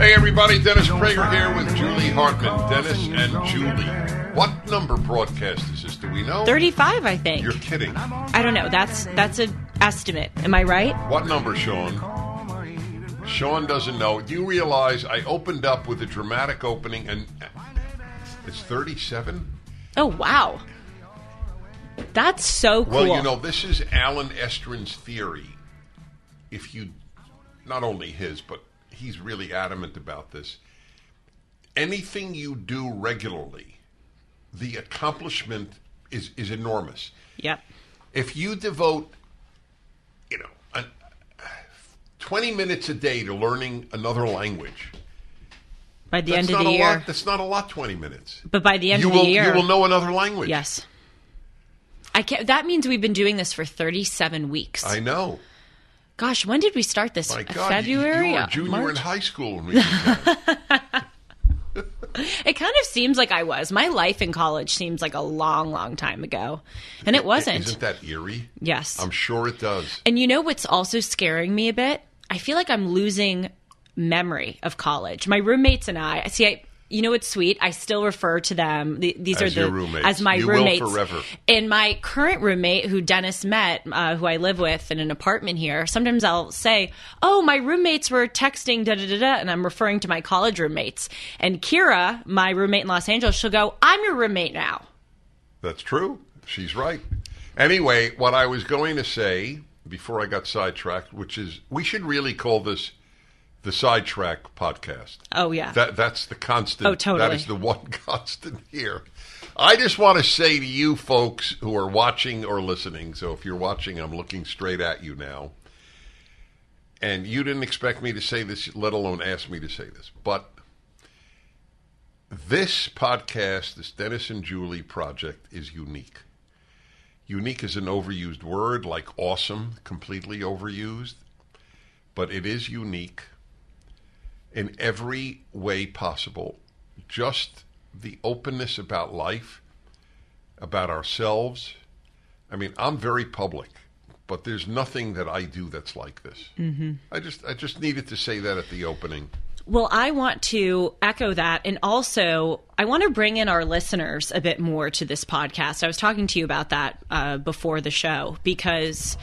Hey everybody, Dennis Prager here with Julie Hartman. Dennis and Julie. What number broadcast is this? Do we know? 35, I think. You're kidding. I don't know. That's an estimate. Am I right? What number, Sean? Sean doesn't know. Do you realize I opened up with a dramatic opening and it's 37? Oh, wow. That's so cool. Well, you know, this is Alan Estrin's theory. If you, not only his, but he's really adamant about this. Anything you do regularly, the accomplishment is enormous. Yep. If you devote, 20 minutes a day to learning another language, by the end of the year, that's not a lot. 20 minutes. But by the end of the year, you will know another language. Yes. That means we've been doing this for 37 weeks. I know. Gosh, when did we start this? My God, February? you were a junior in high school when we did that. It kind of seems like I was. My life in college seems like a long, long time ago. And it wasn't. Isn't that eerie? Yes. I'm sure it does. And you know what's also scaring me a bit? I feel like I'm losing memory of college. My roommates and I, you know what's sweet? I still refer to them. These as are your roommates. As my you roommates. Will forever. And my current roommate, who Dennis met, who I live with in an apartment here, sometimes I'll say, "Oh, my roommates were texting da da da da," and I'm referring to my college roommates. And Kira, my roommate in Los Angeles, she'll go, "I'm your roommate now." That's true. She's right. Anyway, what I was going to say before I got sidetracked, which is we should really call this the Sidetrack Podcast. Oh, yeah. That's the constant. Oh, totally. That is the one constant here. I just want to say to you folks who are watching or listening, so if you're watching, I'm looking straight at you now, and you didn't expect me to say this, let alone ask me to say this, but this podcast, this Dennis and Julie project, is unique. Unique is an overused word, like awesome, completely overused, but it is unique in every way possible. Just the openness about life, about ourselves. I mean, I'm very public, but there's nothing that I do that's like this. Mm-hmm. I just needed to say that at the opening. Well, I want to echo that. And also, I want to bring in our listeners a bit more to this podcast. I was talking to you about that before the show, because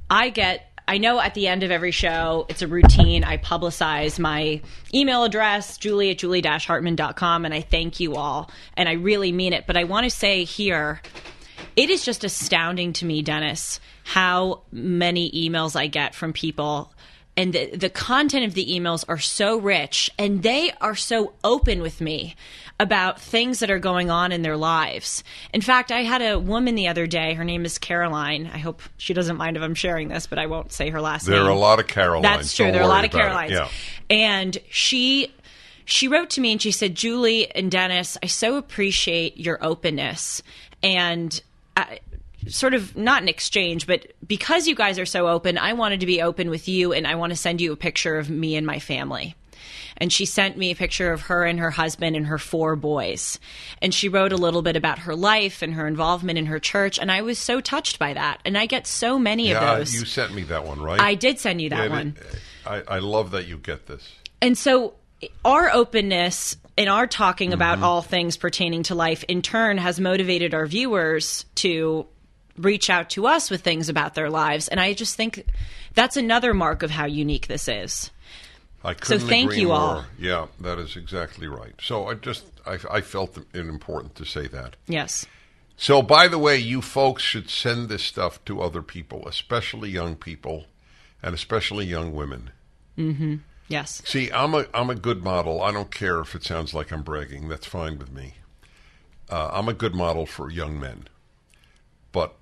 I know at the end of every show, it's a routine. I publicize my email address, julie@julie-hartman.com, and I thank you all. And I really mean it. But I want to say here, it is just astounding to me, Dennis, how many emails I get from people. And the content of the emails are so rich, and they are so open with me about things that are going on in their lives. In fact, I had a woman the other day. Her name is Caroline. I hope she doesn't mind if I'm sharing this, but I won't say her last name. There are a lot of Carolines. That's true. There are a lot of Carolines. Yeah. And she wrote to me and she said, "Julie and Dennis, I so appreciate your openness." And sort of not an exchange, but because you guys are so open, I wanted to be open with you, and I want to send you a picture of me and my family. And she sent me a picture of her and her husband and her 4 boys. And she wrote a little bit about her life and her involvement in her church, and I was so touched by that. And I get so many of those. You sent me that one, right? I did send you that one. I love that you get this. And so our openness and our talking about all things pertaining to life, in turn, has motivated our viewers to reach out to us with things about their lives. And I just think that's another mark of how unique this is. I couldn't thank agree you more. all. Yeah, that is exactly right. So I felt it important to say that. Yes. So, by the way, you folks should send this stuff to other people, especially young people, and especially young women. Mm-hmm. Yes. See, I'm a good model. I don't care if it sounds like I'm bragging. That's fine with me. I'm a good model for young men. But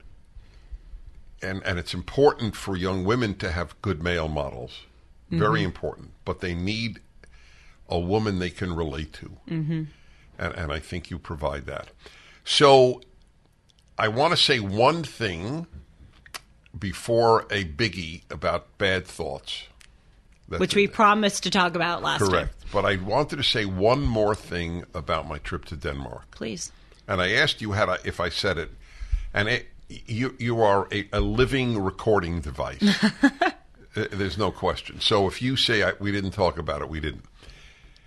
and it's important for young women to have good male models. Very important. But they need a woman they can relate to. Mm-hmm. And I think you provide that. So I want to say one thing before a biggie about bad thoughts. Which we promised to talk about last time. Correct. But I wanted to say one more thing about my trip to Denmark. Please. And I asked you if I said it. And you are a living recording device. There's no question. So if you say we didn't talk about it, we didn't.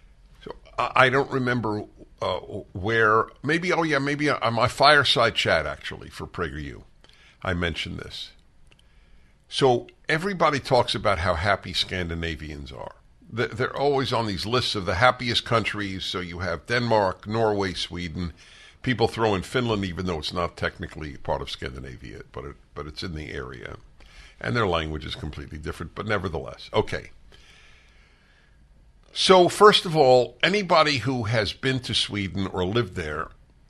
I don't remember where. Maybe on my fireside chat, actually, for PragerU, I mentioned this. So everybody talks about how happy Scandinavians are. They're always on these lists of the happiest countries. So you have Denmark, Norway, Sweden. People throw in Finland, even though it's not technically part of Scandinavia, but it's in the area. And their language is completely different, but nevertheless. Okay. So first of all, anybody who has been to Sweden or lived there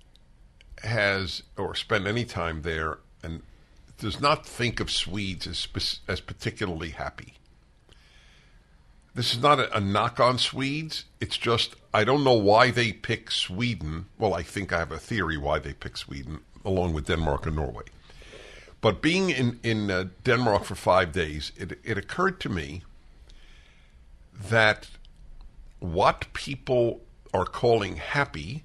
or spent any time there and does not think of Swedes as particularly happy. This is not a knock on Swedes. It's just, I don't know why they pick Sweden. Well, I think I have a theory why they pick Sweden, along with Denmark and Norway. But being in Denmark for 5 days, it occurred to me that what people are calling happy,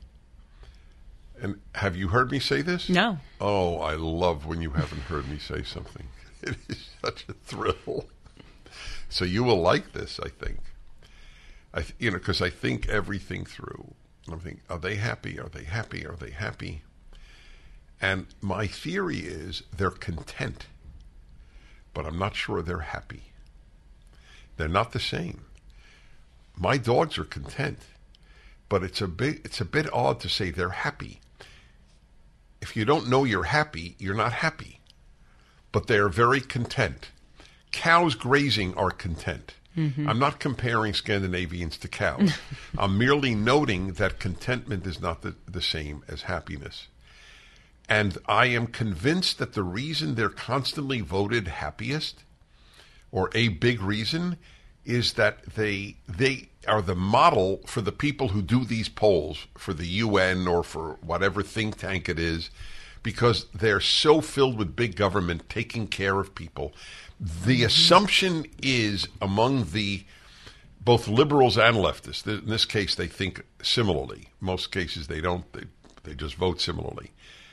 and have you heard me say this? No. Oh, I love when you haven't heard me say something. It is such a thrill. So you will like this, I think. Because I think everything through. I'm thinking, are they happy? Are they happy? Are they happy? And my theory is they're content, but I'm not sure they're happy. They're not the same. My dogs are content, but it's a bit odd to say they're happy. If you don't know you're happy, you're not happy. But they're very content. Cows grazing are content. Mm-hmm. I'm not comparing Scandinavians to cows. I'm merely noting that contentment is not the same as happiness. And I am convinced that the reason they're constantly voted happiest, or a big reason, is that they are the model for the people who do these polls for the UN or for whatever think tank it is, because they're so filled with big government taking care of people. The assumption is among both liberals and leftists, in this case they think similarly, most cases they don't, they just vote similarly,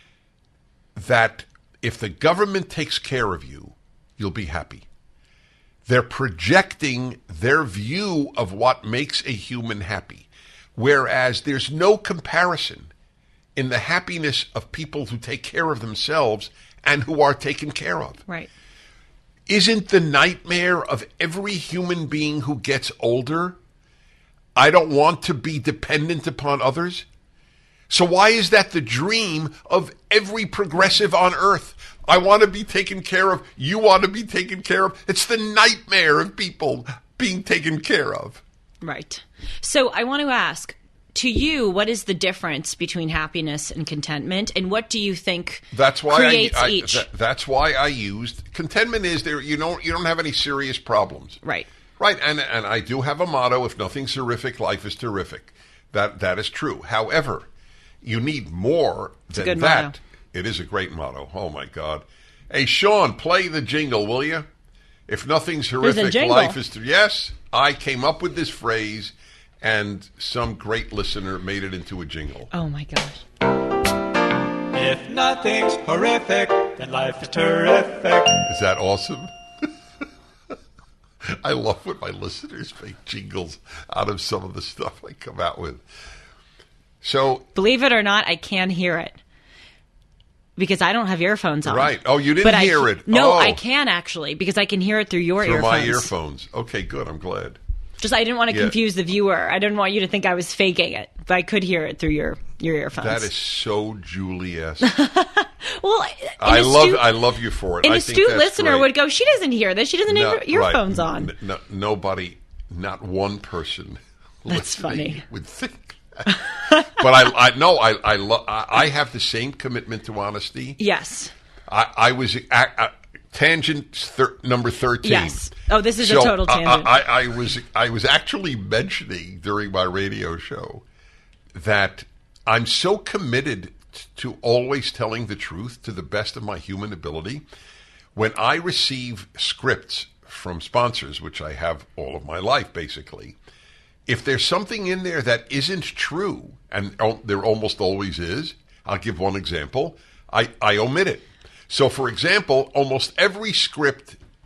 that if the government takes care of you, you'll be happy. They're projecting their view of what makes a human happy, whereas there's no comparison in the happiness of people who take care of themselves and who are taken care of. Right. Isn't the nightmare of every human being who gets older, I don't want to be dependent upon others? So why is that the dream of every progressive on earth? I want to be taken care of. You want to be taken care of. It's the nightmare of people being taken care of. Right. So I want to ask, to you, what is the difference between happiness and contentment, and what do you think creates each? That's why I used contentment. Is there you don't have any serious problems. Right. Right. And I do have a motto: if nothing's horrific, life is terrific. That is true. However, you need more than that. Motto. It is a great motto. Oh my God! Hey, Sean, play the jingle, will you? If nothing's horrific, life is yes. I came up with this phrase. And some great listener made it into a jingle. Oh, my gosh. If nothing's horrific, then life is terrific. Is that awesome? I love when my listeners make jingles out of some of the stuff I come out with. So, believe it or not, I can hear it. Because I don't have earphones on. Right. Oh, you didn't hear it? No, oh. I can actually, because I can hear it through your earphones. Through my earphones. Okay, good. I'm glad. Just I didn't want to confuse the viewer. I didn't want you to think I was faking it, but I could hear it through your earphones. That is so Julie-esque. Well, I love you for it. An astute listener would go, she doesn't hear this. She doesn't have earphones on. Nobody, not one person. That's funny. Would think that. But I have the same commitment to honesty. Yes. I was tangent number 13. Yes. Oh, this is a total tangent. I was actually mentioning during my radio show that I'm so committed to always telling the truth to the best of my human ability. When I receive scripts from sponsors, which I have all of my life basically, if there's something in there that isn't true, and there almost always is, I'll give one example, I omit it. So, for example, almost every script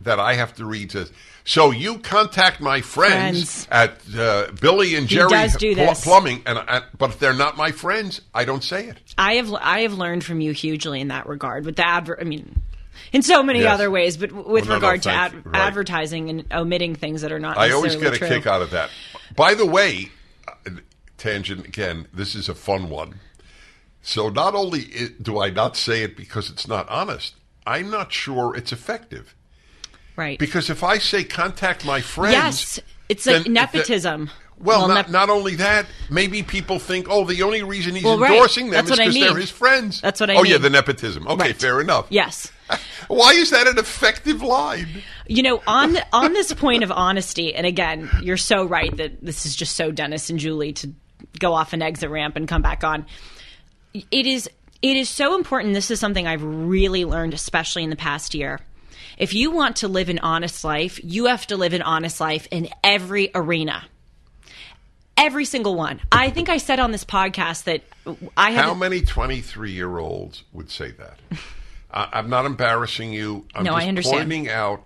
that I have to read says, so you contact my friends at Billy and Jerry does do this. Plumbing, but if they're not my friends, I don't say it. I have learned from you hugely in that regard with the in so many other ways, but with regard to advertising and omitting things that are not necessarily I always get true. a kick out of that. By the way, tangent again, this is a fun one. So not only do I not say it because it's not honest, I'm not sure it's effective. Right. Because if I say contact my friends... Yes, it's like nepotism. Not only that, maybe people think, the only reason he's endorsing them is because they're his friends. That's what I mean. Oh, yeah, the nepotism. Okay, fair enough. Yes. Why is that an effective line? On this point of honesty, and again, you're so right that this is just so Dennis and Julie to go off an exit ramp and come back on. It is so important. This is something I've really learned, especially in the past year. If you want to live an honest life, you have to live an honest life in every arena. Every single one. I think I said on this podcast that I have... How many 23-year-olds would say that? I'm not embarrassing you. I'm just I understand. Pointing out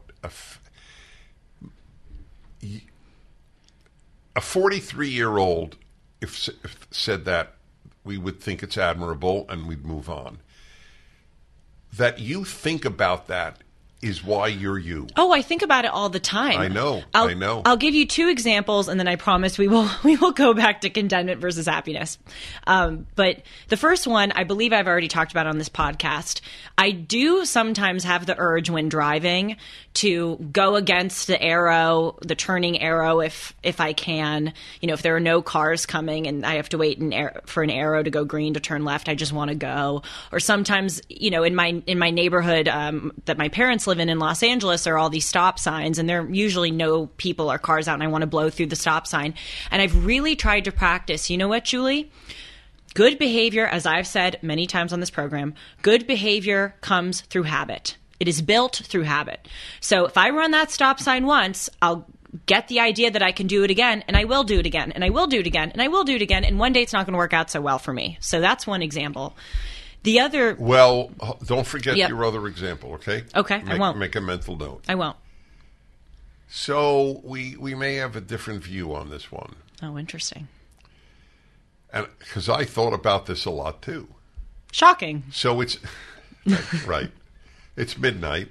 a 43-year-old, if said that, we would think it's admirable and we'd move on. That you think about that is why you're you. Oh, I think about it all the time. I know. I'll give you 2 examples, and then I promise we will go back to contentment versus happiness. But the first one, I believe I've already talked about on this podcast. I do sometimes have the urge when driving to go against the turning arrow if I can. If there are no cars coming and I have to wait for an arrow to go green to turn left, I just want to go. Or sometimes, in my neighborhood that my parents live in Los Angeles, there are all these stop signs, and there are usually no people or cars out, and I want to blow through the stop sign. And I've really tried to practice. You know what, Julie? Good behavior, as I've said many times on this program, good behavior comes through habit. It is built through habit. So if I run that stop sign once, I'll get the idea that I can do it again, and I will do it again, and I will do it again, and I will do it again, and one day it's not going to work out so well for me. So that's one example. The other... Well, don't forget your other example, okay? Okay, I won't. Make a mental note. I won't. So we may have a different view on this one. Oh, interesting. And because I thought about this a lot, too. Shocking. So it's... right. It's midnight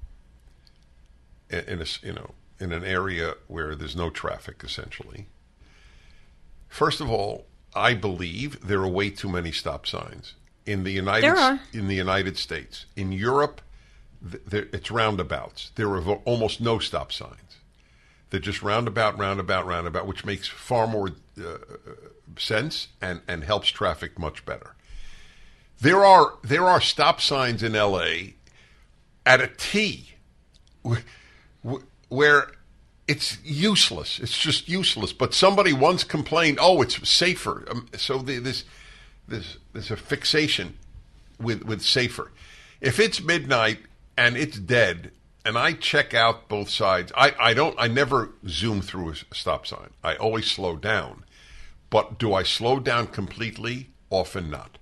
in an area where there's no traffic, essentially. First of all, I believe there are way too many stop signs. In the United States. In Europe, it's roundabouts. There are almost no stop signs. They're just roundabout, which makes far more sense and helps traffic much better. There are stop signs in L.A. at a T where it's useless. It's just useless. But somebody once complained, it's safer. So there's a fixation with safer. If it's midnight and it's dead and I check out both sides, I never zoom through a stop sign. I always slow down. But do I slow down completely? Often not.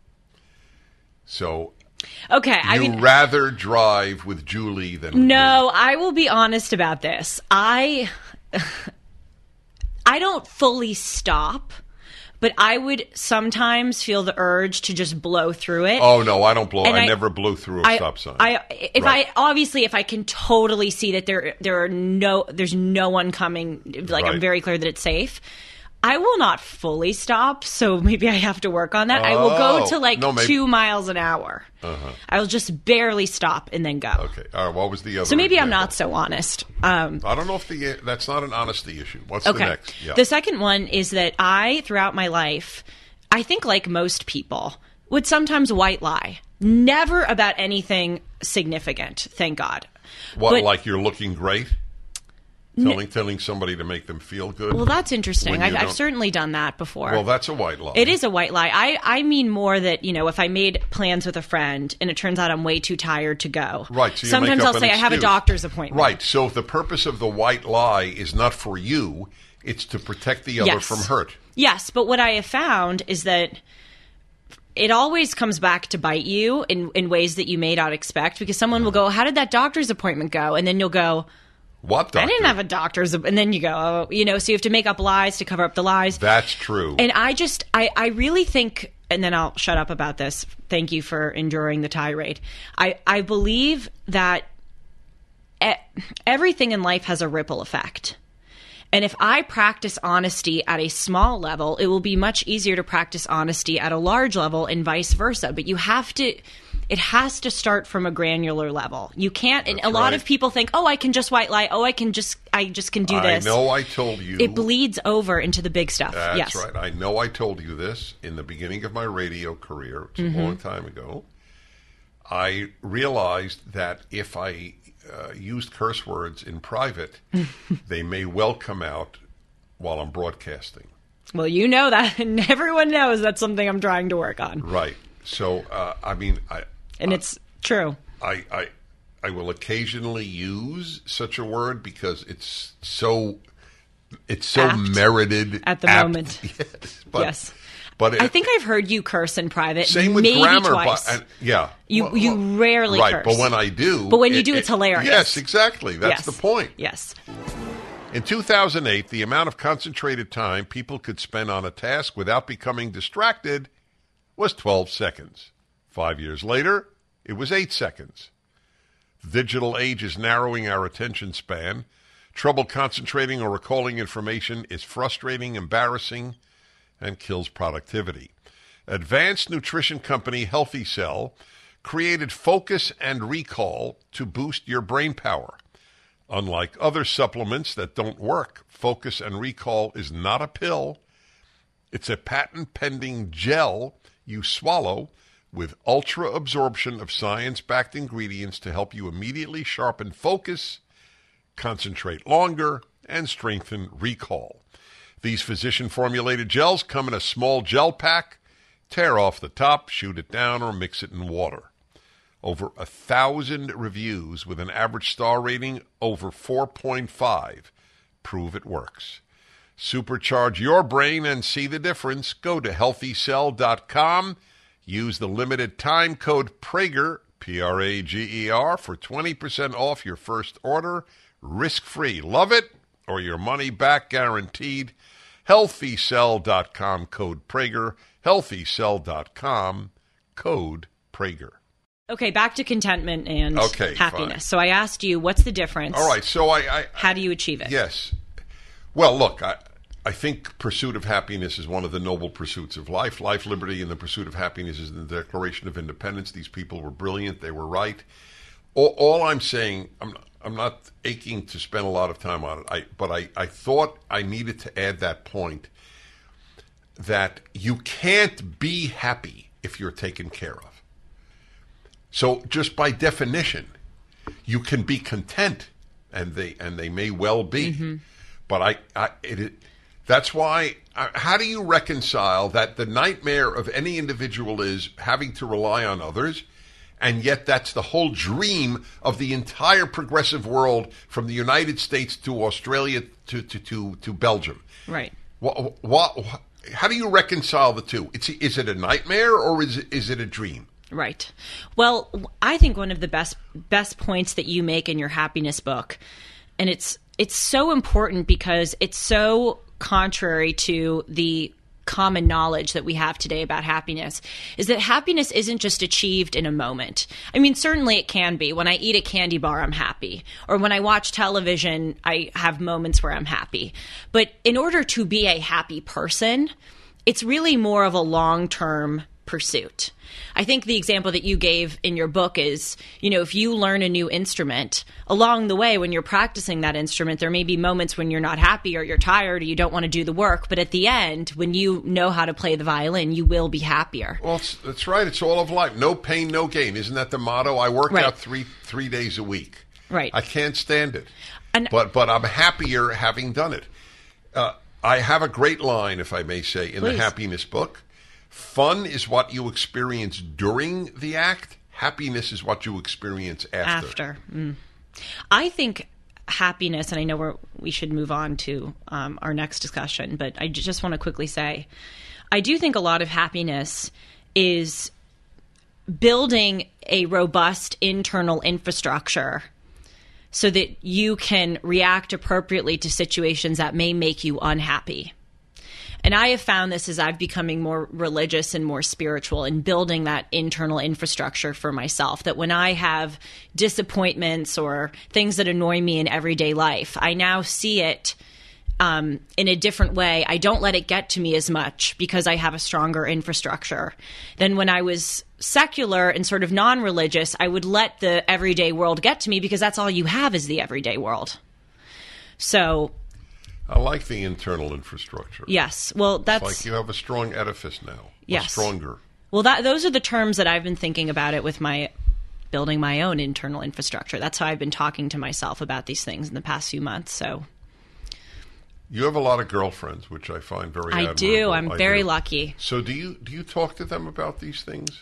So okay, rather drive with Julie than with No, me. I will be honest about this. I don't fully stop. But I would sometimes feel the urge to just blow through it. Oh, no, I don't blow. I never blow through a stop sign. If I can totally see that there's no one coming, I'm very clear that it's safe, I will not fully stop, so maybe I have to work on that. I will go to 2 miles an hour. Uh-huh. I will just barely stop and then go. Okay. All right, what was the other So maybe example? I'm not so honest. I don't know if that's not an honesty issue. What's the next? Yeah. The second one is that throughout my life, I think like most people, would sometimes white lie. Never about anything significant, thank God. Like you're looking great? Telling somebody to make them feel good? Well, that's interesting. I've certainly done that before. Well, that's a white lie. It is a white lie. I mean more that, if I made plans with a friend and it turns out I'm way too tired to go. Right. So sometimes I'll say I have a doctor's appointment. Right. So the purpose of the white lie is not for you. It's to protect the other from hurt. Yes. But what I have found is that it always comes back to bite you in ways that you may not expect, because someone will go, how did that doctor's appointment go? And then you'll go, what doctor? I didn't have a doctor's. And then you go, oh, you know, so you have to make up lies to cover up the lies. That's true. And I really think, and then I'll shut up about this. Thank you for enduring the tirade. I believe that everything in life has a ripple effect. And if I practice honesty at a small level, it will be much easier to practice honesty at a large level and vice versa. But it has to start from a granular level. You can't, and a lot of people think, oh, I can just white lie. Oh, I just can do this. I know I told you. It bleeds over into the big stuff. That's yes. right. I know I told you this in the beginning of my radio career. It's a long time ago. I realized that if I used curse words in private, they may well come out while I'm broadcasting. Well, you know that, and everyone knows that's something I'm trying to work on. Right. So, I mean, it's true. I will occasionally use such a word because it's so Apt merited at the moment. Yes, but, yes. But I think I've heard you curse in private. Same with maybe grammar. Twice. Yeah. You rarely curse. Right, but when I do. But when you do, it's hilarious. Yes, exactly. That's the point. Yes. In 2008, the amount of concentrated time people could spend on a task without becoming distracted was 12 seconds. 5 years later, it was 8 seconds. The digital age is narrowing our attention span. Trouble concentrating or recalling information is frustrating, embarrassing, and kills productivity. Advanced nutrition company Healthy Cell created Focus and Recall to boost your brain power. Unlike other supplements that don't work, Focus and Recall is not a pill. It's a patent-pending gel you swallow with ultra absorption of science-backed ingredients to help you immediately sharpen focus, concentrate longer, and strengthen recall. These physician-formulated gels come in a small gel pack. Tear off the top, shoot it down, or mix it in water. Over 1,000 reviews with an average star rating over 4.5 prove it works. Supercharge your brain and see the difference. Go to HealthyCell.com. Use the limited time code Prager, Prager, for 20% off your first order. Risk-free. Love it or your money back guaranteed. HealthyCell.com, code Prager. HealthyCell.com, code Prager. Okay, back to contentment and happiness. Fine. So I asked you, what's the difference? All right, so how do you achieve it? Yes. Well, look, I think pursuit of happiness is one of the noble pursuits of life. Life, liberty, and the pursuit of happiness is in the Declaration of Independence. These people were brilliant. They were right. All I'm saying, I'm not aching to spend a lot of time on it, but I thought I needed to add that point that you can't be happy if you're taken care of. So just by definition, you can be content, and they may well be. Mm-hmm. But that's why. How do you reconcile that the nightmare of any individual is having to rely on others, and yet that's the whole dream of the entire progressive world, from the United States to Australia to Belgium? Right. How do you reconcile the two? Is it a nightmare or is it a dream? Right. Well, I think one of the best points that you make in your happiness book, and it's so important because it's so contrary to the common knowledge that we have today about happiness, is that happiness isn't just achieved in a moment. I mean, certainly it can be. When I eat a candy bar, I'm happy. Or when I watch television, I have moments where I'm happy. But in order to be a happy person, it's really more of a long-term pursuit. I think the example that you gave in your book is, if you learn a new instrument, along the way when you're practicing that instrument, there may be moments when you're not happy or you're tired or you don't want to do the work. But at the end, when you know how to play the violin, you will be happier. Well, that's right. It's all of life. No pain, no gain. Isn't that the motto? I work out three days a week. Right. I can't stand it. But I'm happier having done it. I have a great line, if I may say, in the happiness book. Fun is what you experience during the act. Happiness is what you experience after. I think happiness, and I know we should move on to our next discussion, but I just want to quickly say, I do think a lot of happiness is building a robust internal infrastructure so that you can react appropriately to situations that may make you unhappy. And I have found this as I've becoming more religious and more spiritual in building that internal infrastructure for myself, that when I have disappointments or things that annoy me in everyday life, I now see it in a different way. I don't let it get to me as much because I have a stronger infrastructure than when I was secular and sort of non-religious. I would let the everyday world get to me because that's all you have is the everyday world. So I like the internal infrastructure. yes, well, that's It's like you have a strong edifice now. Yes. A stronger. well, those are the terms that I've been thinking about it with my building my own internal infrastructure. That's how I've been talking to myself about these things in the past few months. So You have a lot of girlfriends, which I find very admirable. I do. I'm I very do. lucky. So do you talk to them about these things?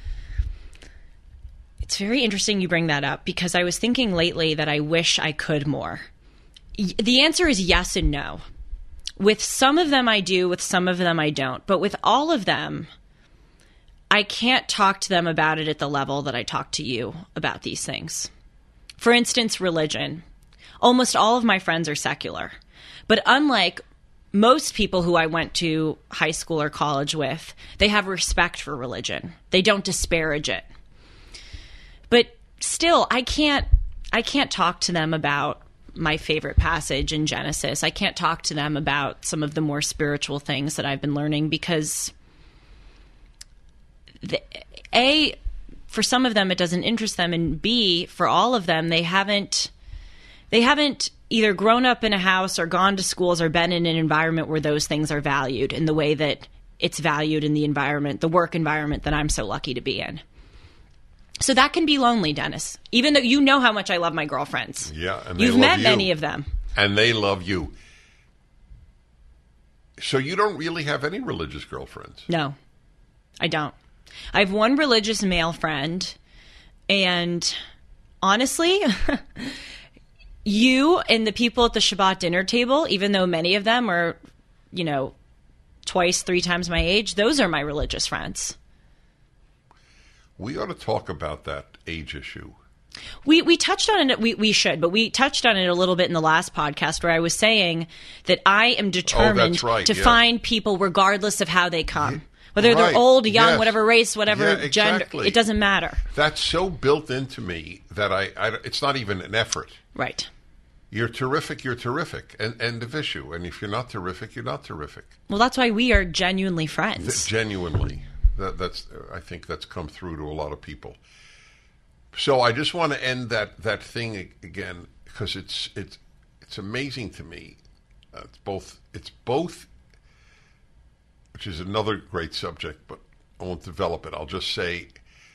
It's very interesting you bring that up because I was thinking lately that I wish I could more. The answer is yes and no. With some of them I do, with some of them I don't. But with all of them, I can't talk to them about it at the level that I talk to you about these things. For instance, religion. Almost all of my friends are secular. But unlike most people who I went to high school or college with, they have respect for religion. They don't disparage it. But still, I can't talk to them about my favorite passage in Genesis. I can't talk to them about some of the more spiritual things that I've been learning because A, for some of them it doesn't interest them, and B, for all of them, they haven't either grown up in a house or gone to schools or been in an environment where those things are valued in the way that it's valued in the environment, the work environment that I'm so lucky to be in. So that can be lonely, Dennis, even though you know how much I love my girlfriends. Yeah, and they You've love met you. many of them. And they love you. So you don't really have any religious girlfriends? No, I don't. I have one religious male friend, and honestly, you and the people at the Shabbat dinner table, even though many of them are, twice, 3 times my age, those are my religious friends. We ought to talk about that age issue. We touched on it. We should, but we touched on it a little bit in the last podcast where I was saying that I am determined right, to yeah. find people regardless of how they come. Whether Right, they're old, young, yes. whatever race, whatever Yeah, gender, exactly. it doesn't matter. That's so built into me that it's not even an effort. Right. You're terrific, and end of issue. And if you're not terrific, you're not terrific. Well, that's why we are genuinely friends. Genuinely. That's I think that's come through to a lot of people. So I just want to end that thing again because it's amazing to me. It's both, which is another great subject, but I won't develop it. I'll just say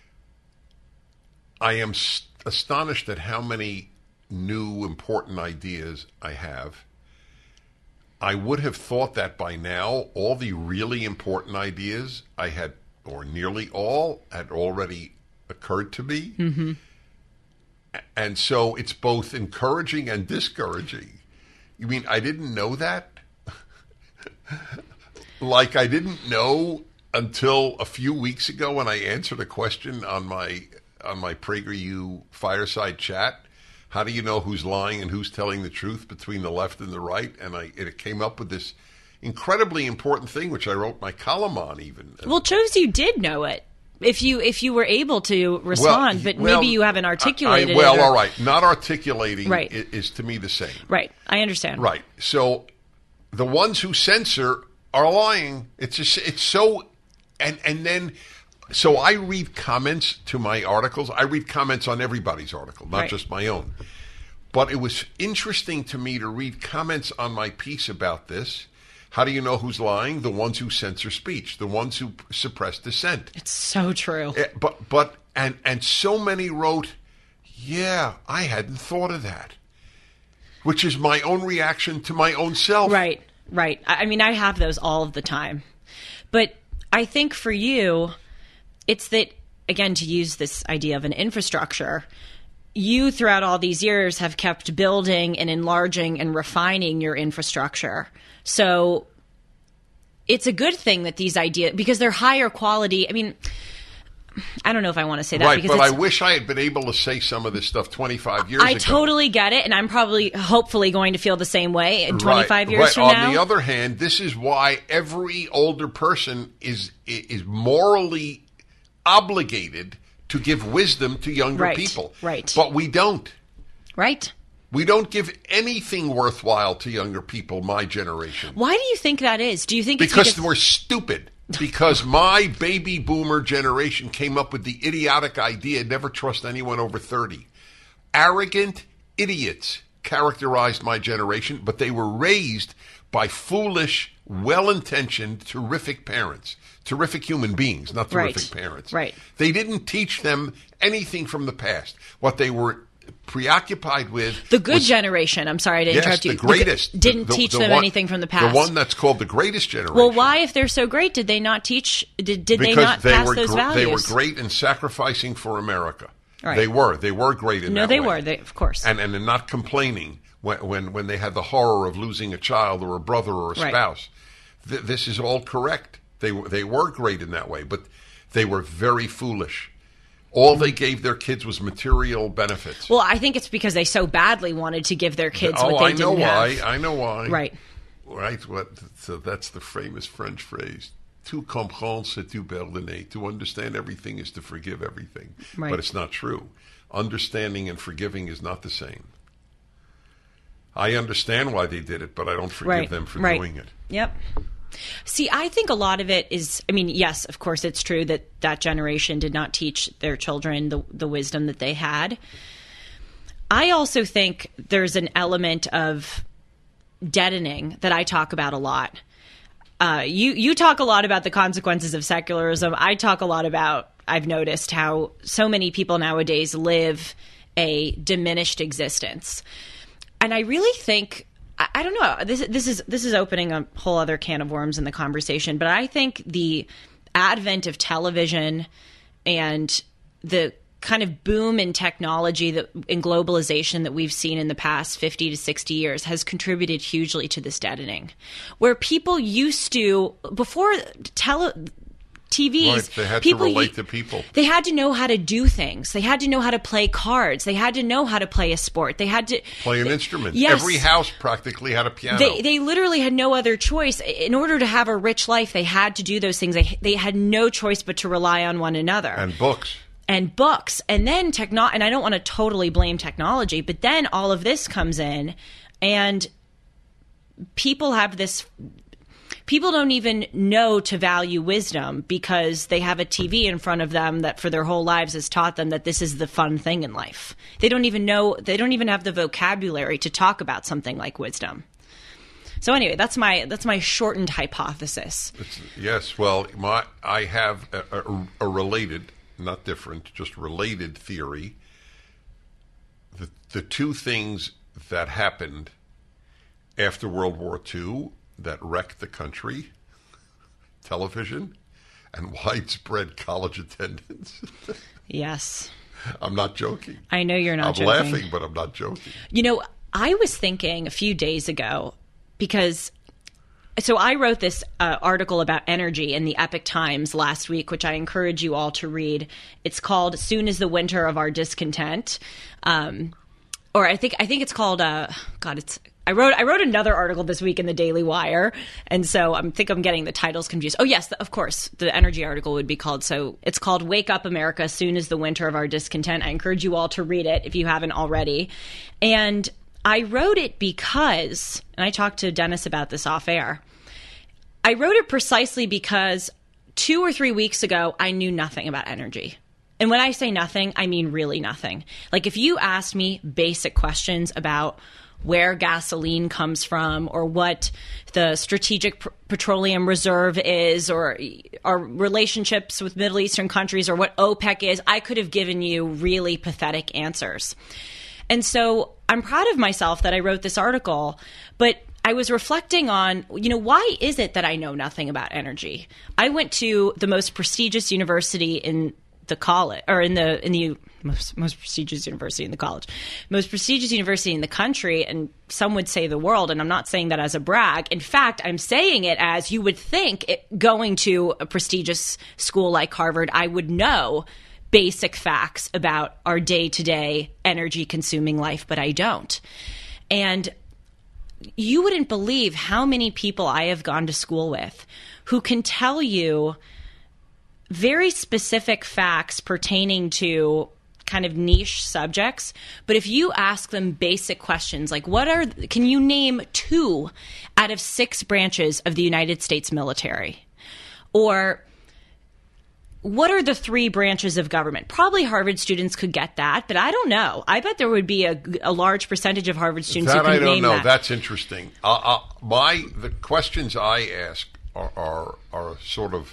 I am astonished at how many new important ideas I have. I would have thought that by now all the really important ideas I had, or nearly all, had already occurred to me. Mm-hmm. And so it's both encouraging and discouraging. You mean I didn't know that? Like I didn't know until a few weeks ago when I answered a question on my PragerU fireside chat. How do you know who's lying and who's telling the truth between the left and the right? And it came up with this incredibly important thing, which I wrote my column on even. Well, it shows you did know it. If you were able to respond, but maybe you haven't articulated it. All right. Not articulating Right. is to me the same. Right. I understand. Right. So the ones who censor are lying. It's so, and then, so I read comments to my articles. I read comments on everybody's article, not Right. just my own. But it was interesting to me to read comments on my piece about this. How do you know who's lying? The ones who censor speech, the ones who suppress dissent. It's so true. But so many wrote, yeah, I hadn't thought of that, which is my own reaction to my own self. Right. I mean, I have those all of the time. But I think for you, it's that, again, to use this idea of an infrastructure, you throughout all these years have kept building and enlarging and refining your infrastructure. So it's a good thing that these ideas, because they're higher quality. I mean, I don't know if I want to say that. Right, because but I wish I had been able to say some of this stuff 25 years ago. I totally get it, and I'm hopefully going to feel the same way in 25 years from now. On the other hand, this is why every older person is morally obligated to give wisdom to younger people. Right. But we don't. Right. We don't give anything worthwhile to younger people, my generation. Why do you think that is? Do you think it's because we're stupid? Because my baby boomer generation came up with the idiotic idea, never trust anyone over 30. Arrogant idiots characterized my generation, but they were raised by foolish, well-intentioned, terrific parents. Terrific human beings, not terrific parents. Right. They didn't teach them anything from the past. What they were preoccupied with the good generation. I'm sorry to interrupt you. The greatest. Didn't teach them anything from the past. The one that's called the greatest generation. Well, why, if they're so great, did they not teach? Did they not pass those values? They were great in sacrificing for America. Right. They were great in that way. No, they were. Of course. And not complaining when they had the horror of losing a child or a brother or a spouse. This is all correct. They were great in that way, but they were very foolish. All they gave their kids was material benefits. Well, I think it's because they so badly wanted to give their kids what they didn't have. I know why. Right. So that's the famous French phrase. Tout comprendre, c'est tout pardonner. To understand everything is to forgive everything. Right. But it's not true. Understanding and forgiving is not the same. I understand why they did it, but I don't forgive them for doing it. Yep. See, I think a lot of it is, I mean, yes, of course, it's true that generation did not teach their children the wisdom that they had. I also think there's an element of deadening that I talk about a lot. You talk a lot about the consequences of secularism. I talk a lot about, I've noticed how so many people nowadays live a diminished existence. And I really think, I don't know, this is opening a whole other can of worms in the conversation, but I think the advent of television and the kind of boom in technology in globalization that we've seen in the past 50 to 60 years has contributed hugely to this deadening. Where people used to, before TVs, they had to relate to people. They had to know how to do things. They had to know how to play cards. They had to know how to play a sport. They had to play an instrument. Yes. Every house practically had a piano. They literally had no other choice. In order to have a rich life, they had to do those things. They had no choice but to rely on one another. And books. And then and I don't want to totally blame technology, but then all of this comes in, and people don't even know to value wisdom because they have a TV in front of them that for their whole lives has taught them that this is the fun thing in life. They don't even have the vocabulary to talk about something like wisdom. So anyway, that's my shortened hypothesis. Yes, well, I have a related, not different, just related theory. The two things that happened after World War II that wrecked the country, television, and widespread college attendance. Yes. I'm not joking. I know you're not joking. I'm joking. laughing, but I'm not joking. You know, I was thinking a few days ago, so I wrote this article about energy in the Epoch Times last week, which I encourage you all to read. It's called "Soon is the Winter of Our Discontent," or I think it's called. I wrote another article this week in the Daily Wire, and so I think I'm getting the titles confused. Oh yes, of course, the energy article would be called. So it's called "Wake Up, America! Soon is the Winter of Our Discontent." I encourage you all to read it if you haven't already, and I wrote it because, and I talked to Dennis about this off air. I wrote it precisely because 2 or 3 weeks ago, I knew nothing about energy. And when I say nothing, I mean really nothing. Like if you asked me basic questions about where gasoline comes from or what the Strategic Petroleum Reserve is or our relationships with Middle Eastern countries or what OPEC is, I could have given you really pathetic answers. And so I'm proud of myself that I wrote this article, but I was reflecting on, why is it that I know nothing about energy? I went to the most prestigious university in the college, or in the most prestigious university in the college, most prestigious university in the country, and some would say the world. And I'm not saying that as a brag. In fact, I'm saying it as you would think going to a prestigious school like Harvard, I would know basic facts about our day-to-day energy-consuming life, but I don't. And you wouldn't believe how many people I have gone to school with who can tell you very specific facts pertaining to kind of niche subjects. But if you ask them basic questions like can you name 2 out of 6 branches of the United States military? Or what are the 3 branches of government? Probably Harvard students could get that, but I don't know. I bet there would be a large percentage of Harvard students who could name that. I don't know. That's interesting. The questions I ask are sort of,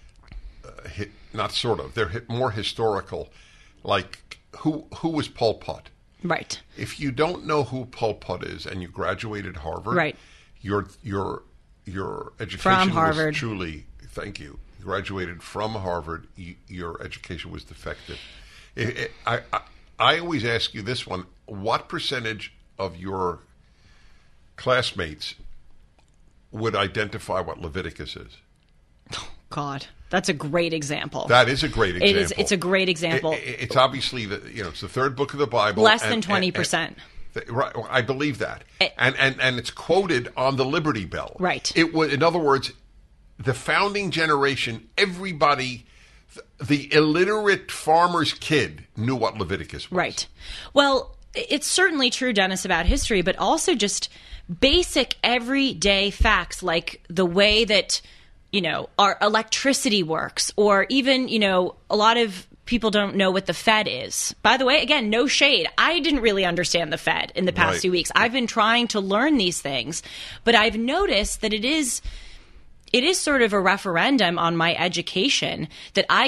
they're more historical. Like, who was Pol Pot? Right. If you don't know who Pol Pot is and you graduated Harvard, right, your education from Harvard was truly, thank you, graduated from Harvard, your education was defective. I always ask you this one: what percentage of your classmates would identify what Leviticus is? Oh, God. That's a great example. That is a great example. It's a great example. It's obviously it's the 3rd book of the Bible. Less than 20%. Right, I believe that, and it's quoted on the Liberty Bell. Right. It was, in other words, the founding generation. Everybody, the illiterate farmer's kid, knew what Leviticus was. Right. Well, it's certainly true, Dennis, about history, but also just basic everyday facts like the way that our electricity works, or even, a lot of people don't know what the Fed is. By the way, again, no shade. I didn't really understand the Fed in the past 2 weeks. I've been trying to learn these things, but I've noticed that it is sort of a referendum on my education that I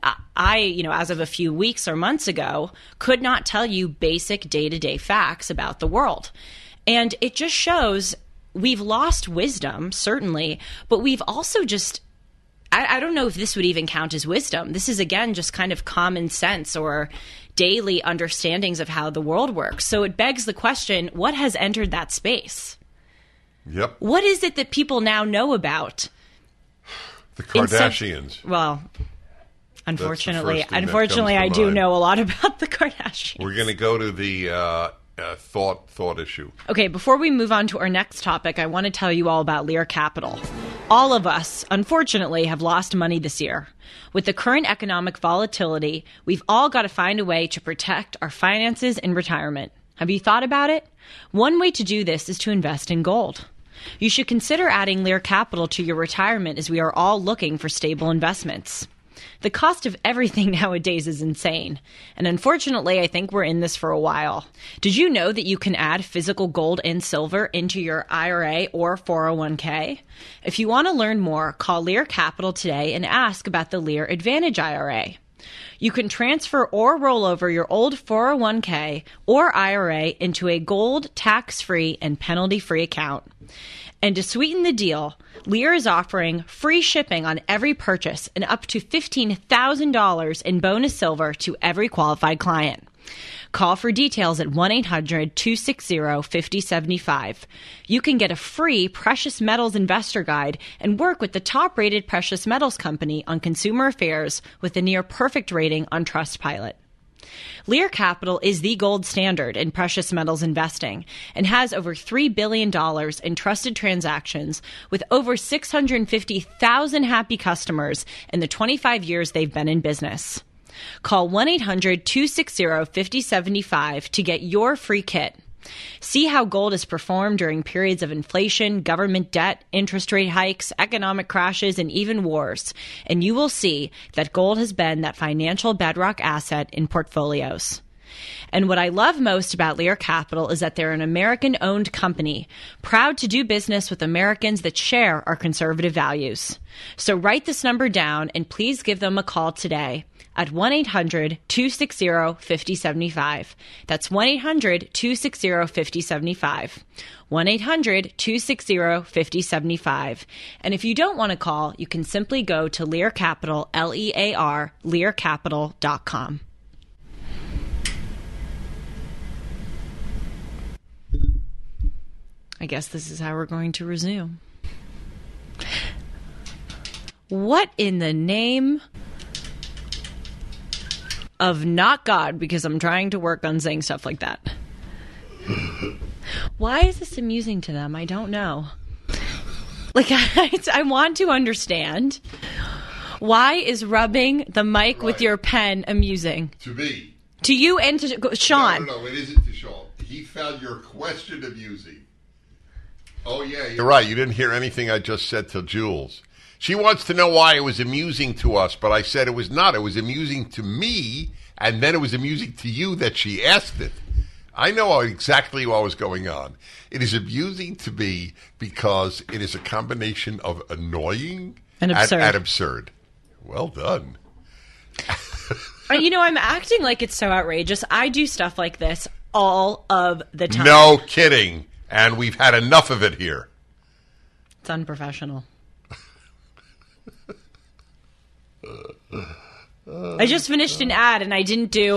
as of a few weeks or months ago, could not tell you basic day-to-day facts about the world. And it just shows we've lost wisdom, certainly, but we've also just, I don't know if this would even count as wisdom. This is, again, just kind of common sense or daily understandings of how the world works. So it begs the question, what has entered that space? Yep. What is it that people now know about? The Kardashians. Unfortunately, I do know a lot about the Kardashians. We're going to go to the thought issue. Okay, before we move on to our next topic, I want to tell you all about Lear Capital. All of us, unfortunately, have lost money this year. With the current economic volatility, we've all got to find a way to protect our finances in retirement. Have you thought about it? One way to do this is to invest in gold. You should consider adding Lear Capital to your retirement, as we are all looking for stable investments. The cost of everything nowadays is insane, and unfortunately, I think we're in this for a while. Did you know that you can add physical gold and silver into your IRA or 401k? If you want to learn more, call Lear Capital today and ask about the Lear Advantage IRA. You can transfer or roll over your old 401k or IRA into a gold, tax-free, and penalty-free account. And to sweeten the deal, Lear is offering free shipping on every purchase and up to $15,000 in bonus silver to every qualified client. Call for details at 1-800-260-5075. You can get a free precious metals investor guide and work with the top-rated precious metals company on consumer affairs with a near-perfect rating on Trustpilot. Lear Capital is the gold standard in precious metals investing and has over $3 billion in trusted transactions with over 650,000 happy customers in the 25 years they've been in business. Call 1-800-260-5075 to get your free kit. See how gold has performed during periods of inflation, government debt, interest rate hikes, economic crashes, and even wars. And you will see that gold has been that financial bedrock asset in portfolios. And what I love most about Lear Capital is that they're an American-owned company, proud to do business with Americans that share our conservative values. So write this number down and please give them a call today at 1-800-260-5075. That's 1-800-260-5075. 1-800-260-5075. And if you don't want to call, you can simply go to Lear Capital, Lear, Learcapital.com. I guess this is how we're going to resume. What in the name of not God, because I'm trying to work on saying stuff like that. Why is this amusing to them? I don't know. Like, I want to understand. Why is rubbing the mic with your pen amusing? To me. To you and to Sean. No, it isn't to Sean. He found your question amusing. Oh, yeah, you're right. You didn't hear anything I just said to Jules. She wants to know why it was amusing to us, but I said it was not. It was amusing to me, and then it was amusing to you that she asked it. I know exactly what was going on. It is amusing to me because it is a combination of annoying and absurd. Absurd. Well done. I'm acting like it's so outrageous. I do stuff like this all of the time. No kidding. And we've had enough of it here. It's unprofessional. I just finished an ad and I didn't do...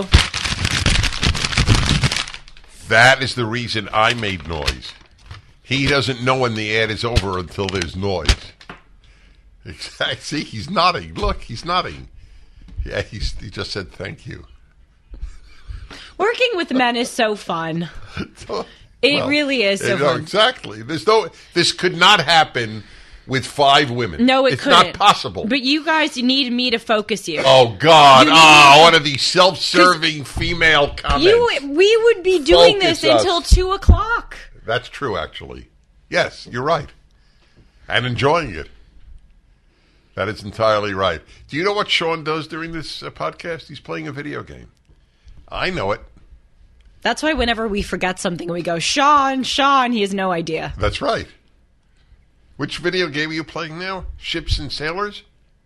That is the reason I made noise. He doesn't know when the ad is over until there's noise. Exactly. See, he's nodding. Look, he's nodding. Yeah, he just said thank you. Working with men is so fun. It really is so fun. Exactly. This could not happen with 5 women. No, it's couldn't. Not possible. But you guys need me to focus you. Oh, God. One of these self-serving female comments. We would be doing this until 2 o'clock. That's true, actually. Yes, you're right. And enjoying it. That is entirely right. Do you know what Sean does during this podcast? He's playing a video game. I know it. That's why whenever we forget something, we go, Sean, he has no idea. That's right. Which video game are you playing now? Ships and Sailors?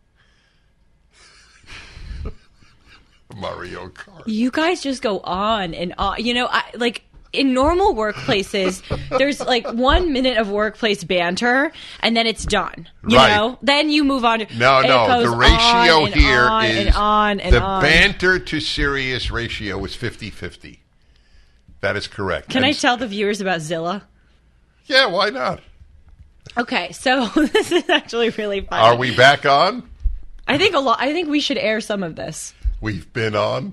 Mario Kart. You guys just go on and on. In normal workplaces, there's like 1 minute of workplace banter, and then it's done. You know? Then you move on. No. The ratio here is the banter to serious ratio is 50-50. That is correct. Can I tell the viewers about Zilla? Yeah, why not? Okay, so this is actually really funny. Are we back on? I think we should air some of this. We've been on?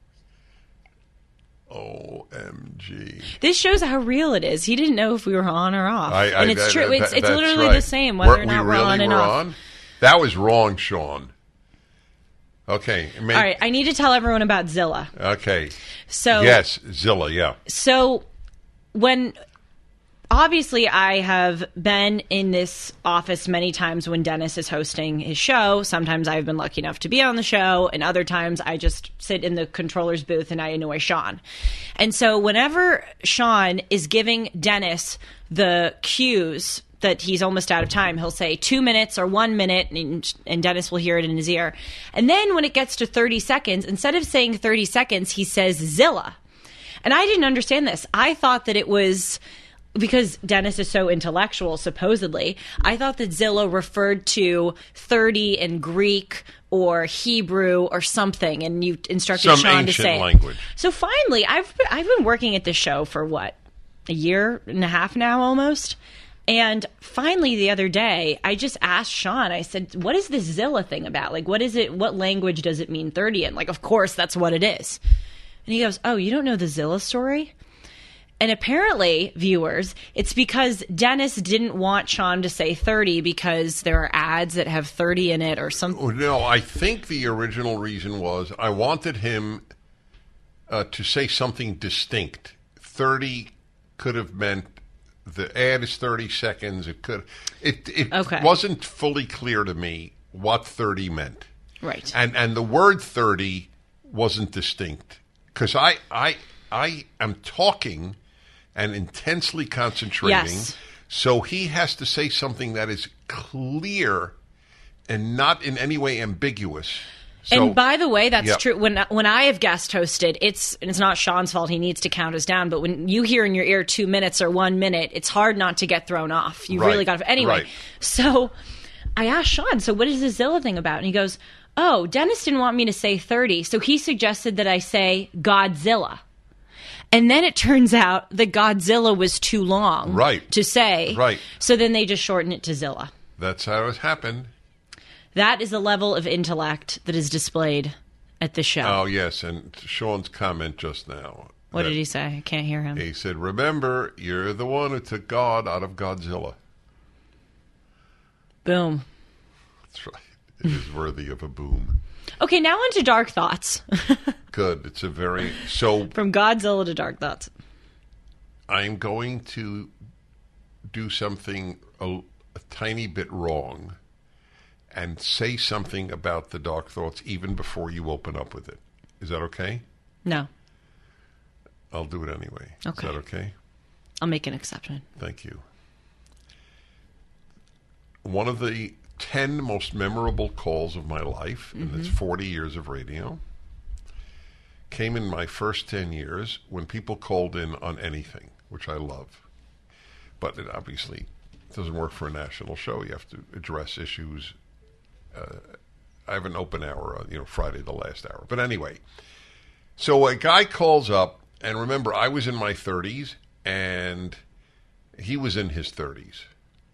OMG. This shows how real it is. He didn't know if we were on or off. And it's true. It's literally right. the same, whether or not we're on and off. On? That was wrong, Sean. Okay. All right, I need to tell everyone about Zilla. Okay. So yes, Zilla, yeah. So obviously I have been in this office many times when Dennis is hosting his show. Sometimes I've been lucky enough to be on the show, and other times I just sit in the controller's booth and I annoy Sean. And so whenever Sean is giving Dennis the cues that he's almost out of time, he'll say 2 minutes or 1 minute, and Dennis will hear it in his ear. And then when it gets to 30 seconds, instead of saying 30 seconds, he says Zilla. And I didn't understand this. I thought that it was... because Dennis is so intellectual, supposedly, I thought that Zilla referred to 30 in Greek or Hebrew or something, and you instructed Sean to say some ancient language. So finally, I've been working at this show for what, a year and a half now almost? And finally the other day, I just asked Sean, I said, what is this Zilla thing about? Like, what is it? What language does it mean 30 in? Like, of course, that's what it is. And he goes, oh, you don't know the Zilla story? And apparently, viewers, it's because Dennis didn't want Sean to say 30 because there are ads that have 30 in it or something. No, I think the original reason was I wanted him to say something distinct. 30 could have meant the ad is 30 seconds. It could. It wasn't fully clear to me what 30 meant. Right. And the word 30 wasn't distinct because I am talking and intensely concentrating. Yes. So he has to say something that is clear and not in any way ambiguous. So, and by the way, that's true. When I have guest hosted, it's not Sean's fault. He needs to count us down. But when you hear in your ear 2 minutes or 1 minute, it's hard not to get thrown off. You really got to. Anyway, so I asked Sean, so what is this Zilla thing about? And he goes, oh, Dennis didn't want me to say 30, so he suggested that I say Godzilla. And then it turns out that Godzilla was too long Right. to say. Right. So then they just shortened it to Zilla. That's how it happened. That is the level of intellect that is displayed at the show. Oh, yes, and Sean's comment just now. What did he say? I can't hear him. He said, remember, you're the one who took God out of Godzilla. Boom. That's right. It is worthy of a boom. Okay, now on to Dark Thoughts. Good. It's a very... So From Godzilla to Dark Thoughts. I'm going to do something a tiny bit wrong and say something about the Dark Thoughts even before you open up with it. Is that okay? No, I'll do it anyway. Okay. Is that okay? I'll make an exception. Thank you. One of the 10 most memorable calls of my life, in this 40 years of radio, came in my first 10 years when people called in on anything, which I love. But it obviously doesn't work for a national show. You have to address issues. I have an open hour, Friday the last hour. But anyway, so a guy calls up, and remember, I was in my 30s, and he was in his 30s.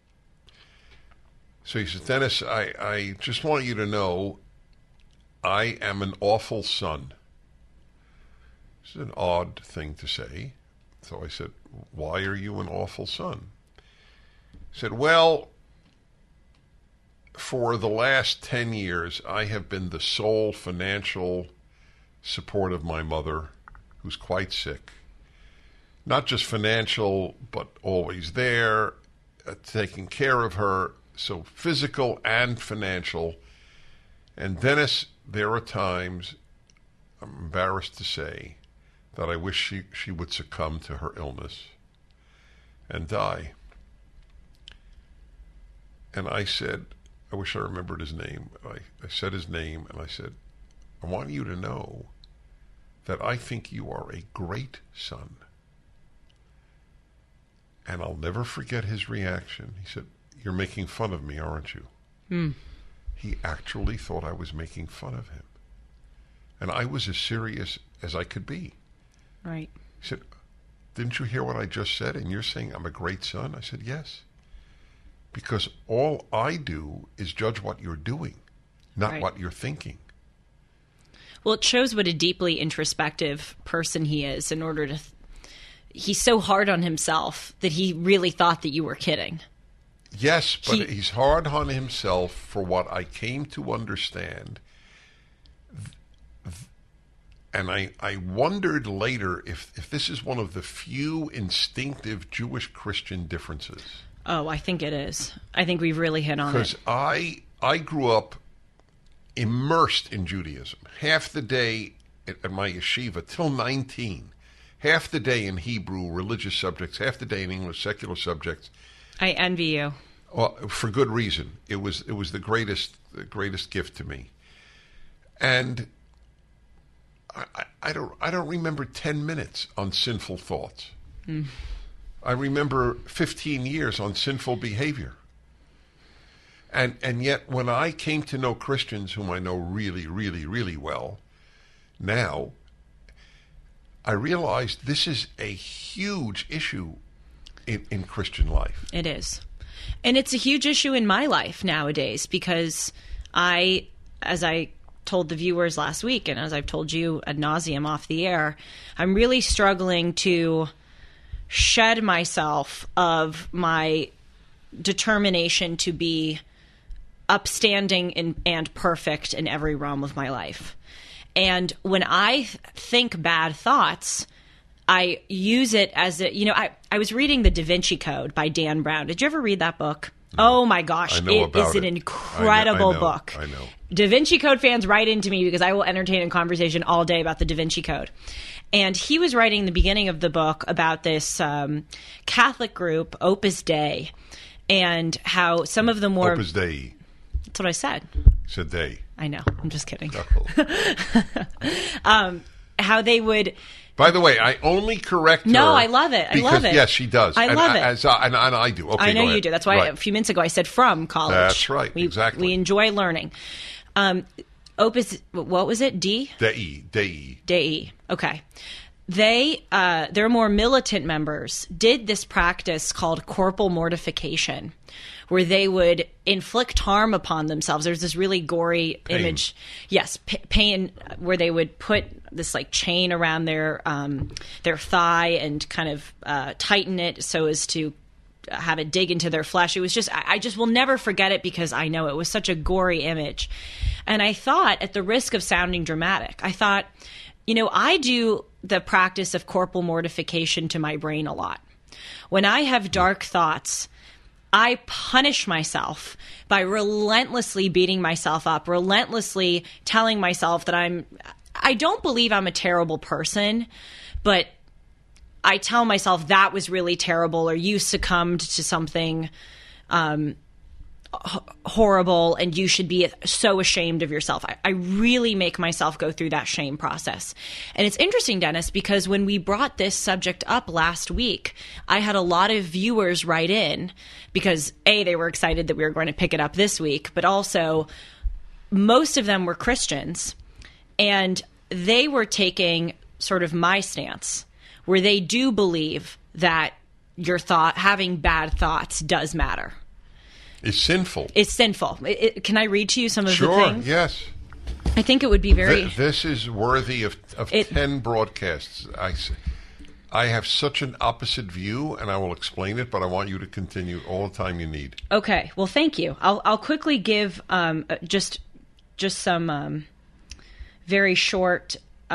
So he says, Dennis, I just want you to know I am an awful son. This is an odd thing to say. So I said, why are you an awful son? He said, well, for the last 10 years, I have been the sole financial support of my mother, who's quite sick. Not just financial, but always there, taking care of her. So physical and financial. And Dennis, there are times, I'm embarrassed to say, that I wish she would succumb to her illness and die. And I said, I wish I remembered his name. I said his name, and I said, I want you to know that I think you are a great son. And I'll never forget his reaction. He said, you're making fun of me, aren't you? He actually thought I was making fun of him. And I was as serious as I could be. Right. He said, didn't you hear what I just said? And you're saying I'm a great son? I said, yes. Because all I do is judge what you're doing, not Right. what you're thinking. Well, it shows what a deeply introspective person he is in order to... He's so hard on himself that he really thought that you were kidding. Yes, but he's hard on himself for what I came to understand. And I wondered later if this is one of the few instinctive Jewish-Christian differences. Oh, I think it is. I think we've really hit on Because it. I grew up immersed in Judaism. Half the day at my yeshiva, till 19. Half the day in Hebrew, religious subjects. Half the day in English, secular subjects. I envy you. Well, for good reason. It was the greatest gift to me. And I don't remember 10 minutes on sinful thoughts. I remember 15 years on sinful behavior. And yet when I came to know Christians whom I know really, really, really well now, I realized this is a huge issue in Christian life. It is. And it's a huge issue in my life nowadays because as I told the viewers last week, and as I've told you ad nauseum off the air, I'm really struggling to shed myself of my determination to be upstanding and perfect in every realm of my life. And when I think bad thoughts, I use it as I was reading The Da Vinci Code by Dan Brown. Did you ever read that book? Oh my gosh, it is an incredible book. I know. Da Vinci Code fans write into me because I will entertain a conversation all day about the Da Vinci Code. And he was writing the beginning of the book about this Catholic group, Opus Dei, and how some of the more... Opus Dei. That's what I said. You said they. I know. I'm just kidding. Oh. How they would... By the way, I only correct her. No, I love it. I love it. Yes, she does. I love it. And I do. Okay, I know go ahead. you do. That's why Right. a few minutes ago I said from college. That's right. Exactly. We enjoy learning. Opus, what was it? Dei. Dei. Dei. Okay. their more militant members did this practice called corporal mortification, where they would inflict harm upon themselves. There's this really gory image. Yes, pain, where they would put this like chain around their thigh and kind of tighten it so as to have it dig into their flesh. It was just, I just will never forget it because I know it was such a gory image. And I thought, at the risk of sounding dramatic, I thought, I do the practice of corporal mortification to my brain a lot. When I have dark thoughts, I punish myself by relentlessly beating myself up, relentlessly telling myself that I don't believe I'm a terrible person, but I tell myself that was really terrible, or you succumbed to something horrible and you should be so ashamed of yourself. I really make myself go through that shame process. And it's interesting, Dennis, because when we brought this subject up last week, I had a lot of viewers write in because they were excited that we were going to pick it up this week, but also most of them were Christians, and they were taking sort of my stance, where they do believe that having bad thoughts does matter. It's sinful. It's sinful. Can I read to you some of the things? Sure, yes. I think it would be very... This is worthy of 10 broadcasts. I have such an opposite view, and I will explain it, but I want you to continue all the time you need. Okay. Well, thank you. I'll quickly give just some very short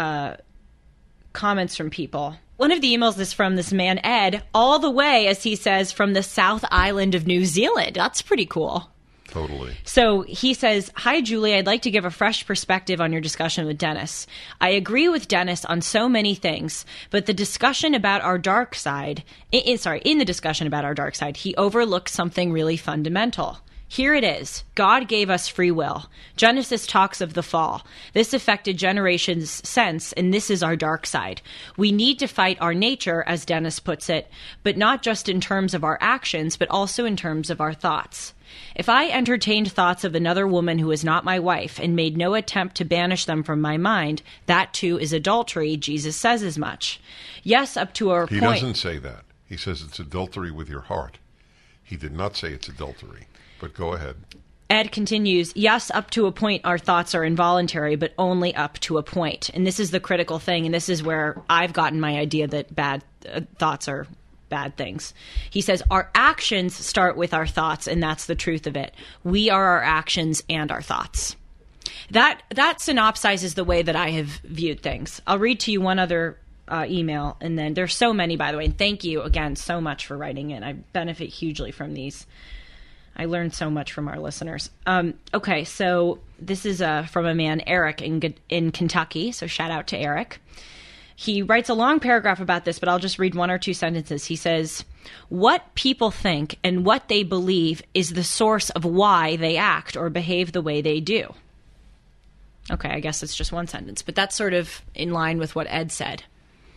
comments from people. One of the emails is from this man, Ed, all the way, as he says, from the South Island of New Zealand. That's pretty cool. Totally. So he says, "Hi, Julie. I'd like to give a fresh perspective on your discussion with Dennis. I agree with Dennis on so many things, but the discussion about our dark side, in the discussion about our dark side, he overlooked something really fundamental. Here it is. God gave us free will. Genesis talks of the fall. This affected generations since, and this is our dark side. We need to fight our nature, as Dennis puts it, but not just in terms of our actions, but also in terms of our thoughts. If I entertained thoughts of another woman who is not my wife and made no attempt to banish them from my mind, that too is adultery. Jesus says as much. Yes, up to a point." He doesn't say that. He says it's adultery with your heart. He did not say it's adultery. But go ahead. Ed continues, "Yes, up to a point our thoughts are involuntary, but only up to a point." And this is the critical thing, and this is where I've gotten my idea that bad thoughts are bad things. He says, "Our actions start with our thoughts, and that's the truth of it. We are our actions and our thoughts." That synopsizes the way that I have viewed things. I'll read to you one other email, and then there's so many, by the way, and thank you again so much for writing in. I benefit hugely from these. I learned so much from our listeners. Okay, so this is from a man, Eric, in Kentucky. So shout out to Eric. He writes a long paragraph about this, but I'll just read one or two sentences. He says, "What people think and what they believe is the source of why they act or behave the way they do." Okay, I guess it's just one sentence, but that's sort of in line with what Ed said.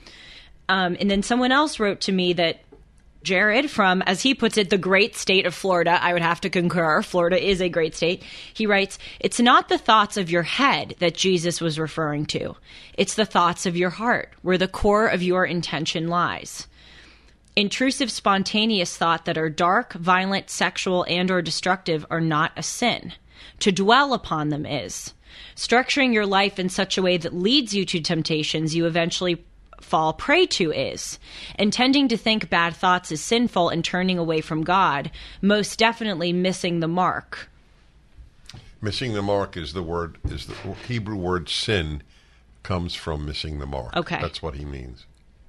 And then someone else wrote to me that Jared from, as he puts it, the great state of Florida. I would have to concur. Florida is a great state. He writes, "It's not the thoughts of your head that Jesus was referring to. It's the thoughts of your heart, where the core of your intention lies. Intrusive, spontaneous thought that are dark, violent, sexual, and or destructive are not a sin. To dwell upon them is. Structuring your life in such a way that leads you to temptations you eventually fall prey to is. Intending to think bad thoughts is sinful and turning away from God, most definitely missing the mark." Missing the mark is the Hebrew word sin comes from missing the mark. Okay. That's what he means.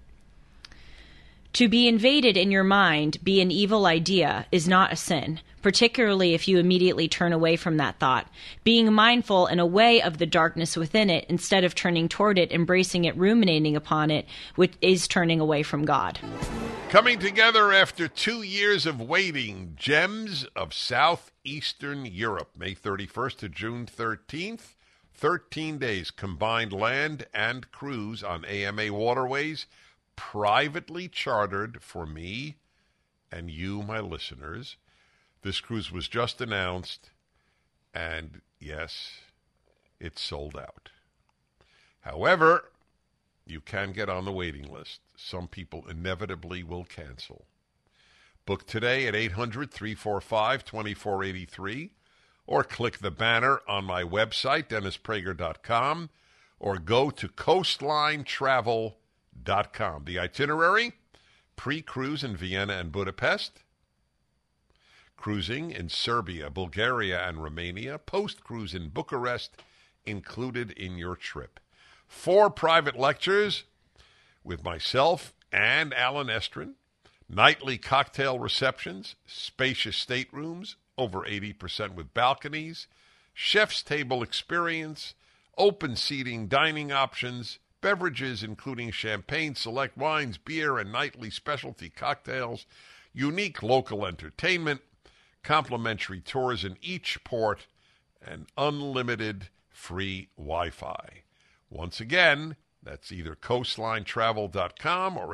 To be invaded in your mind, be an evil idea, is not a sin, particularly if you immediately turn away from that thought. Being mindful and aware of the darkness within it, instead of turning toward it, embracing it, ruminating upon it, which is turning away from God. Coming together after 2 years of waiting, Gems of Southeastern Europe, May 31st to June 13th. 13 days combined land and cruise on AMA waterways, privately chartered for me and you, my listeners. This cruise was just announced, and yes, it's sold out. However, You can get on the waiting list. Some people inevitably will cancel. Book today at 800-345-2483 or click the banner on my website, DennisPrager.com, or go to coastlinetravel.com. The itinerary, pre-cruise in Vienna and Budapest, cruising in Serbia, Bulgaria, and Romania, post-cruise in Bucharest, included in your trip. 4 private lectures with myself and Alan Estrin, nightly cocktail receptions, spacious staterooms, over 80% with balconies, chef's table experience, open seating dining options, beverages including champagne, select wines, beer, and nightly specialty cocktails, unique local entertainment, complimentary tours in each port, and unlimited free Wi-Fi. Once again, that's either coastlinetravel.com or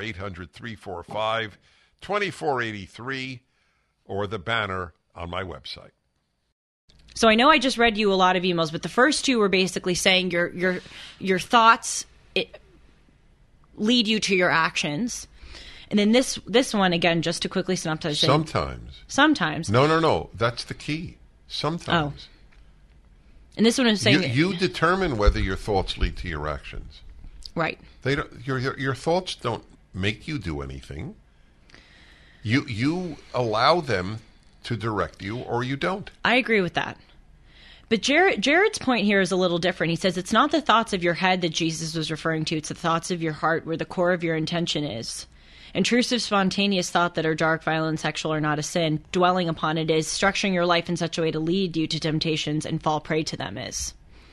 800-345-2483 or the banner on my website. So I know I just read you a lot of emails, but the first 2 were basically saying your thoughts lead you to your actions. And then this one, again, just to quickly synopsize. Sometimes. No. That's the key. Sometimes. Oh. And this one is saying... You determine whether your thoughts lead to your actions. Right. They don't. Your thoughts don't make you do anything. You allow them to direct you, or you don't. I agree with that. But Jared's point here is a little different. He says it's not the thoughts of your head that Jesus was referring to. It's the thoughts of your heart where the core of your intention is. Intrusive, spontaneous thought that are dark, violent, sexual are not a sin. Dwelling upon it is. Structuring your life in such a way to lead you to temptations and fall prey to them is.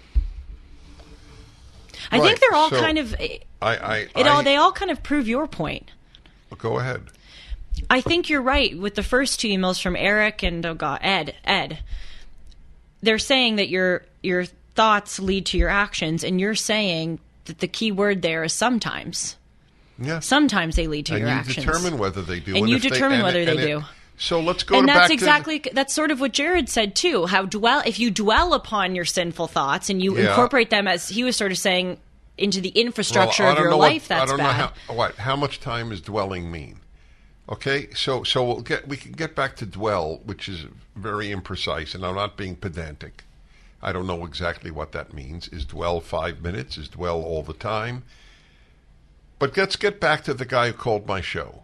I think they're all kind of... They all kind of prove your point. Go ahead. I think you're right with the first 2 emails from Eric and Ed. They're saying that your thoughts lead to your actions, and you're saying that the key word there is sometimes. Yeah. Sometimes they lead to your actions. And you determine whether they do. And you determine whether they do. So let's go back to... And that's sort of what Jared said, too. If you dwell upon your sinful thoughts and you incorporate them, as he was sort of saying, into the infrastructure of your life, that's bad. I don't know how much time does dwelling mean? Okay, so we can get back to dwell, which is very imprecise, and I'm not being pedantic. I don't know exactly what that means. Is dwell 5 minutes? Is dwell all the time? But let's get back to the guy who called my show.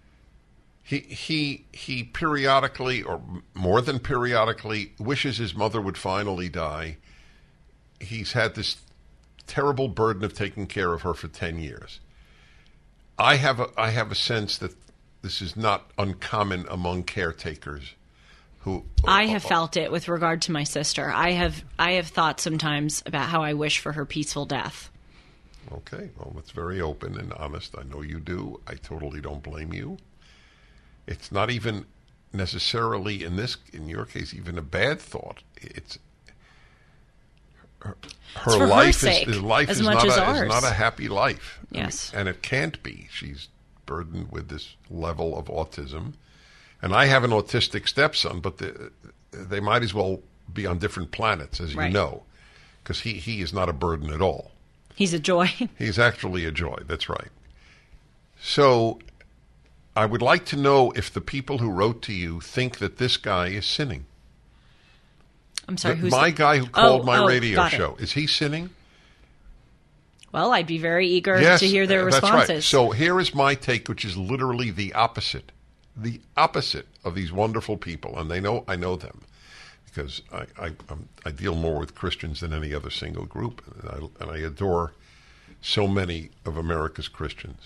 He periodically, or more than periodically, wishes his mother would finally die. He's had this terrible burden of taking care of her for 10 years. I have a sense that this is not uncommon among caretakers. I have felt it with regard to my sister. I have thought sometimes about how I wish for her peaceful death. Okay, well, it's very open and honest. I know you do. I totally don't blame you. It's not even necessarily in your case, even a bad thought. It's her life is not a happy life. Yes, and it can't be. She's burdened with this level of autism, and I have an autistic stepson, but they might as well be on different planets, as you know, because he is not a burden at all. He's a joy. He's actually a joy. That's right. So I would like to know if the people who wrote to you think that this guy is sinning. I'm sorry, who's my guy who called my radio show? Is he sinning? Well, I'd be very eager to hear their responses. That's right. So here is my take, which is literally the opposite of these wonderful people, and I know them because I deal more with Christians than any other single group, and I adore so many of America's Christians.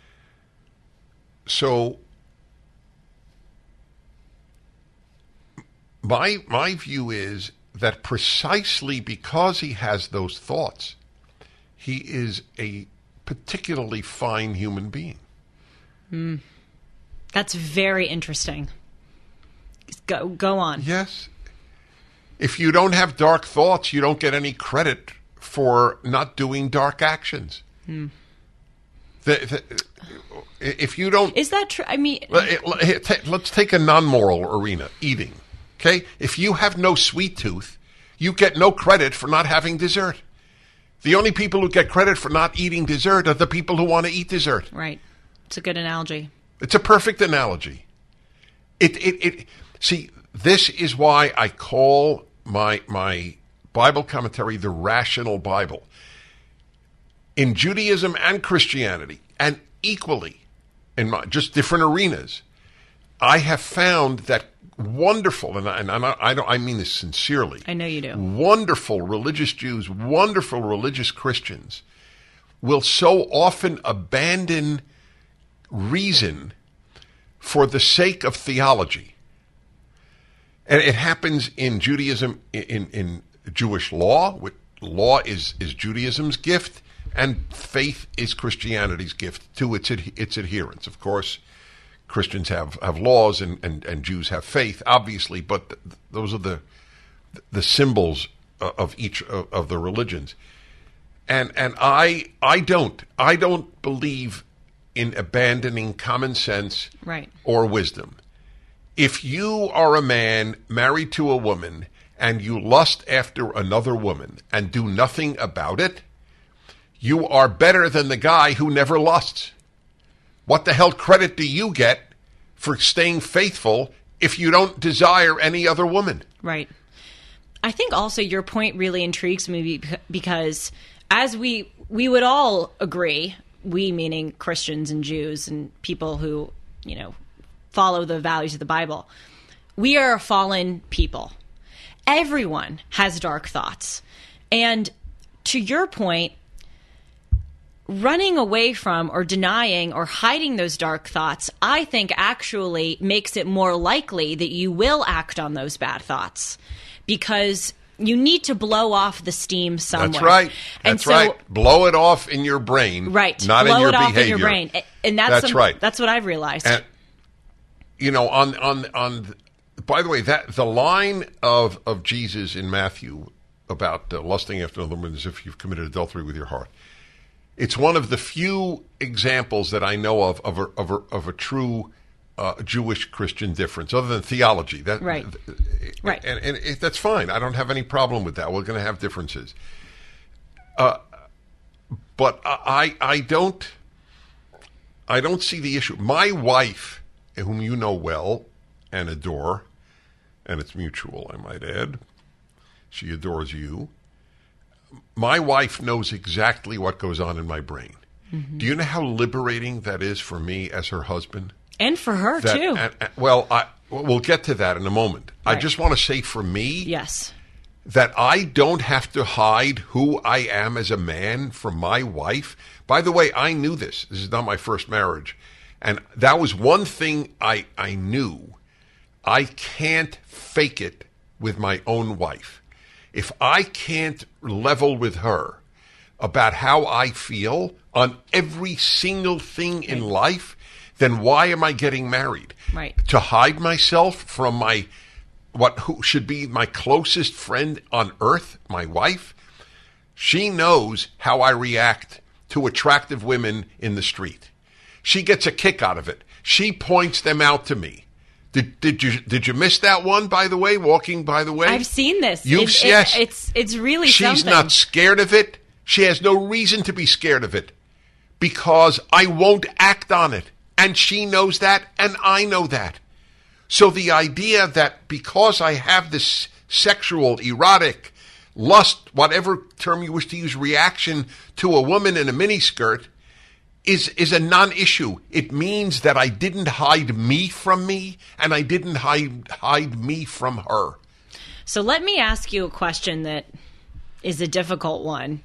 So my view is that precisely because he has those thoughts, he is a particularly fine human being. That's very interesting. Go on. Yes. If you don't have dark thoughts, you don't get any credit for not doing dark actions. If you don't... Is that true? I mean... Let's take a non-moral arena, eating. Okay? If you have no sweet tooth, you get no credit for not having dessert. The only people who get credit for not eating dessert are the people who want to eat dessert. Right. It's a good analogy. It's a perfect analogy. See, this is why I call my Bible commentary the Rational Bible. In Judaism and Christianity, and equally in just different arenas, I have found that wonderful, and I mean this sincerely. I know you do. Wonderful religious Jews, wonderful religious Christians will so often abandon reason for the sake of theology. And it happens in Judaism, in Jewish law. Law is Judaism's gift, and faith is Christianity's gift to its adherents. Of course, Christians have laws and Jews have faith, obviously, but those are the symbols of each of the religions. And I don't believe in abandoning common sense right. or wisdom. If you are a man married to a woman and you lust after another woman and do nothing about it, you are better than the guy who never lusts. What the hell credit do you get for staying faithful if you don't desire any other woman? Right. I think also your point really intrigues me because as we would all agree, we meaning Christians and Jews and people who, follow the values of the Bible, we are a fallen people. Everyone has dark thoughts. And to your point, running away from or denying or hiding those dark thoughts, I think actually makes it more likely that you will act on those bad thoughts because you need to blow off the steam somewhere. That's right. That's right. Blow it off in your brain. Right. Not blow in your it off behavior. in your brain. And that's right. That's what I've realized. And, by the way, that the line of Jesus in Matthew about lusting after another woman as if you've committed adultery with your heart. It's one of the few examples that I know of a true Jewish Christian difference, other than theology. Right. Right. And that's fine. I don't have any problem with that. We're going to have differences. But I don't see the issue. My wife, whom you know well and adore, and it's mutual, I might add. She adores you. My wife knows exactly what goes on in my brain. Mm-hmm. Do you know how liberating that is for me as her husband? And for her, too. We'll get to that in a moment. Right. I just want to say for me, yes, that I don't have to hide who I am as a man from my wife. By the way, I knew this. This is not my first marriage. And that was one thing I knew. I can't fake it with my own wife. If I can't level with her about how I feel on every single thing in life, then why am I getting married? Right. To hide myself from who should be my closest friend on earth, my wife? She knows how I react to attractive women in the street. She gets a kick out of it. She points them out to me. Did you miss that one, by the way, walking by the way? I've seen this. Yes. It's really She's something. not scared of it. She has no reason to be scared of it because I won't act on it. And she knows that, and I know that. So the idea that because I have this sexual, erotic, lust, whatever term you wish to use, reaction to a woman in a miniskirt is a non-issue. It means that I didn't hide me from me, and I didn't hide me from her. So let me ask you a question that is a difficult one.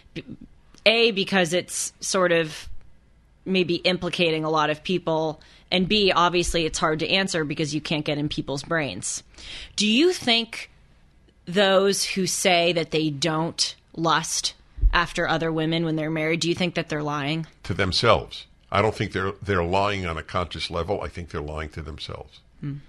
A, because it's sort of maybe implicating a lot of people, and B, obviously it's hard to answer because you can't get in people's brains. Do you think those who say that they don't lust after other women when they're married, do you think that they're lying? To themselves. I don't think they're lying on a conscious level. I think they're lying to themselves.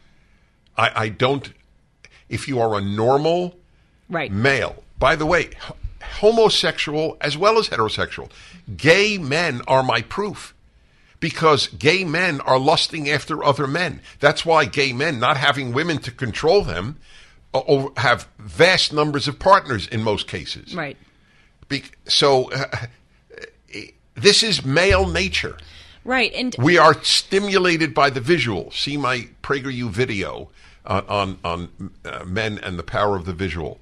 I don't. If you are a normal male, by the way, homosexual as well as heterosexual, gay men are my proof. Because gay men are lusting after other men. That's why gay men, not having women to control them, have vast numbers of partners in most cases. Right. This is male nature. Right. And we are stimulated by the visual. See my PragerU video on men and the power of the visual.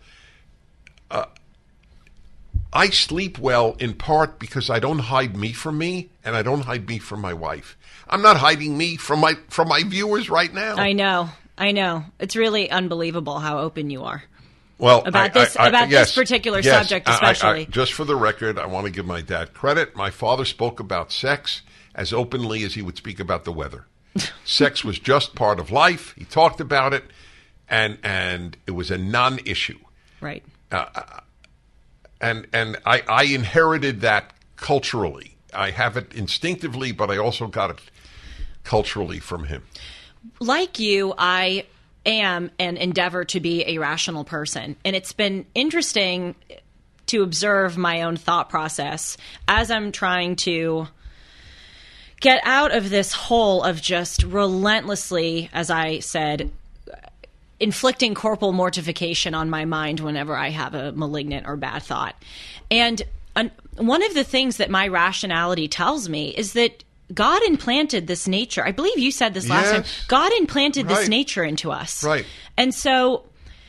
I sleep well in part because I don't hide me from me, and I don't hide me from my wife. I'm not hiding me from my viewers right now. I know. It's really unbelievable how open you are. Well, about this particular subject, especially. Just for the record, I want to give my dad credit. My father spoke about sex as openly as he would speak about the weather. Sex was just part of life. He talked about it, and it was a non-issue. Right. And I inherited that culturally. I have it instinctively, but I also got it culturally from him. Like you, I am and endeavor to be a rational person. And it's been interesting to observe my own thought process as I'm trying to get out of this hole of just relentlessly, as I said, inflicting corporal mortification on my mind whenever I have a malignant or bad thought. And one of the things that my rationality tells me is that God implanted this nature. I believe you said this last time. God implanted this nature into us. Right. And so,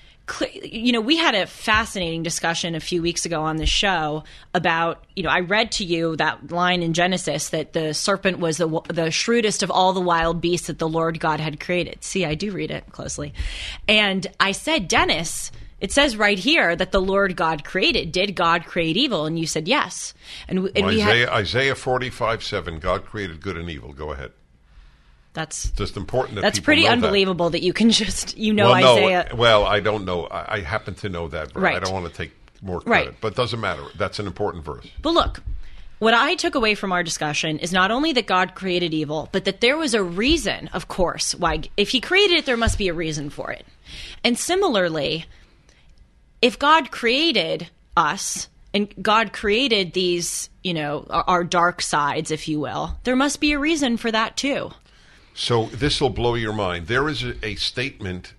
we had a fascinating discussion a few weeks ago on the show about, I read to you that line in Genesis that the serpent was the shrewdest of all the wild beasts that the Lord God had created. See, I do read it closely. And I said, Dennis, it says right here that the Lord God created. Did God create evil? And you said yes. And Isaiah 45:7. God created good and evil. Go ahead. That's just important. That's pretty unbelievable that you can just Isaiah. Well, I don't know. I happen to know that verse. Right. I don't want to take more credit, but it doesn't matter. That's an important verse. But look, what I took away from our discussion is not only that God created evil, but that there was a reason, of course, why. If He created it, there must be a reason for it. And similarly, if God created us and God created these, our dark sides, if you will, there must be a reason for that too. So this will blow your mind. There is a statement,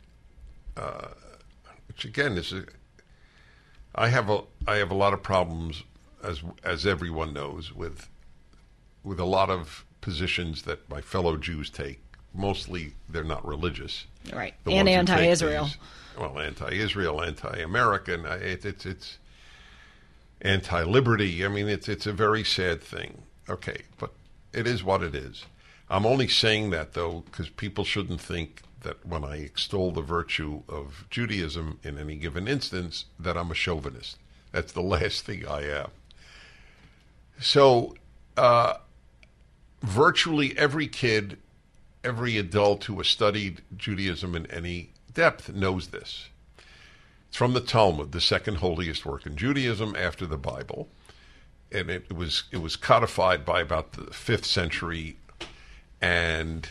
which again is I have a lot of problems, as everyone knows, with a lot of positions that my fellow Jews take. Mostly, they're not religious, right? And anti-Israel. Anti-Israel, anti-American. It's anti-liberty. I mean, it's a very sad thing. Okay, but it is what it is. I'm only saying that, though, because people shouldn't think that when I extol the virtue of Judaism in any given instance, that I'm a chauvinist. That's the last thing I am. So, virtually every kid, every adult who has studied Judaism in any depth knows this. It's from the Talmud, the second holiest work in Judaism after the Bible. And it was codified by about the 5th century, and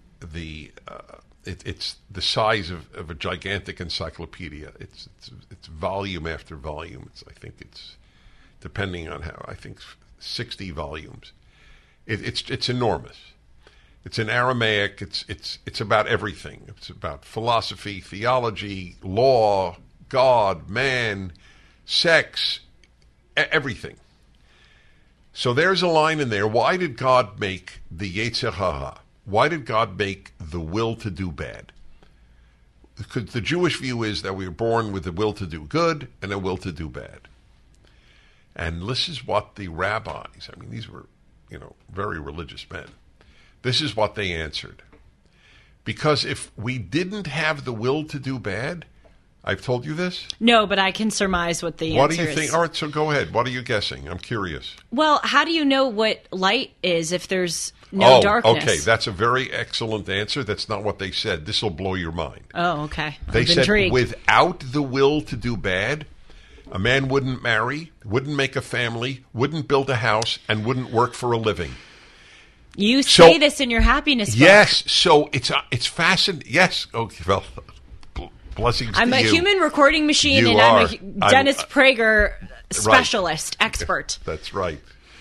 it's the size of a gigantic encyclopedia. It's volume after volume. I think it's depending on how, 60 volumes. It's enormous. It's in Aramaic. It's about everything. It's about philosophy, theology, law, God, man, sex, everything. So there's a line in there. Why did God make the Yetzer Hara? Why did God make the will to do bad? Because the Jewish view is that we were born with the will to do good and a will to do bad. And this is what the rabbis, these were, very religious men. This is what they answered. Because if we didn't have the will to do bad, I've told you this? No, but I can surmise what the answer is. What do you think? All right, so go ahead. What are you guessing? I'm curious. Well, how do you know what light is if there's no darkness? Okay, that's a very excellent answer. That's not what they said. This will blow your mind. Oh, okay. They said intrigued. Without the will to do bad, a man wouldn't marry, wouldn't make a family, wouldn't build a house, and wouldn't work for a living. You say this in your happiness book. Yes, so it's fascinating. Yes, okay, well, blessings I'm to a you. Human recording machine, You and are. I'm a Dennis Prager specialist, expert. That's right.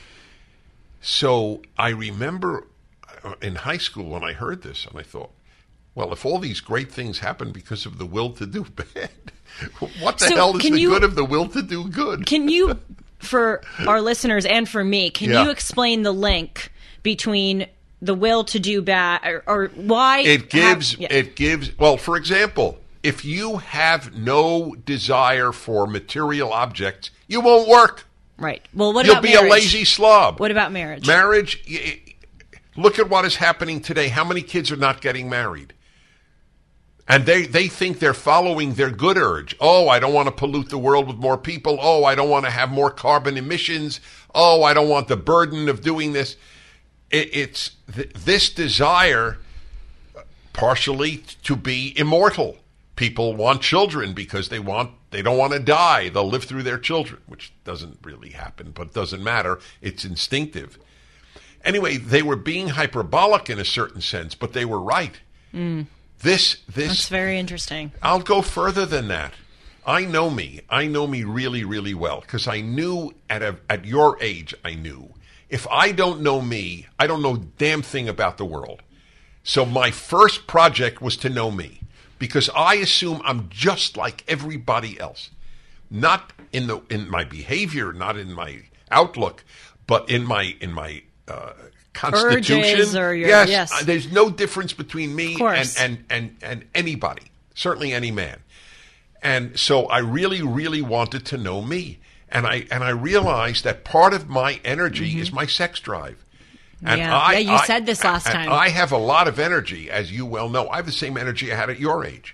So I remember in high school when I heard this, and I thought, well, if all these great things happen because of the will to do bad, what the hell is the good of the will to do good? Can you for our listeners and for me, can Yeah. you explain the link between the will to do bad or why It gives, well, for example, if you have no desire for material objects, you won't work. right? Well, what You'll about be marriage? a lazy slob. What about marriage? Marriage, look at what is happening today. How many kids are not getting married? And they think they're following their good urge. Oh, I don't want to pollute the world with more people. Oh, I don't want to have more carbon emissions. Oh, I don't want the burden of doing this. It's this desire partially to be immortal. People want children because they don't want to die. They'll live through their children, which doesn't really happen, but it doesn't matter. It's instinctive. Anyway, they were being hyperbolic in a certain sense, but they were right. This That's very interesting. I'll go further than that. I know me. I know me really, really well because I knew at your age. I knew if I don't know me, I don't know a damn thing about the world. So my first project was to know me because I assume I'm just like everybody else, not in my behavior, not in my outlook, but in my constitution. Urges or your, yes. There's no difference between me and anybody, certainly any man. And so I really, really wanted to know me. And I realized that part of my energy is my sex drive. And you said this last time. I have a lot of energy, as you well know. I have the same energy I had at your age.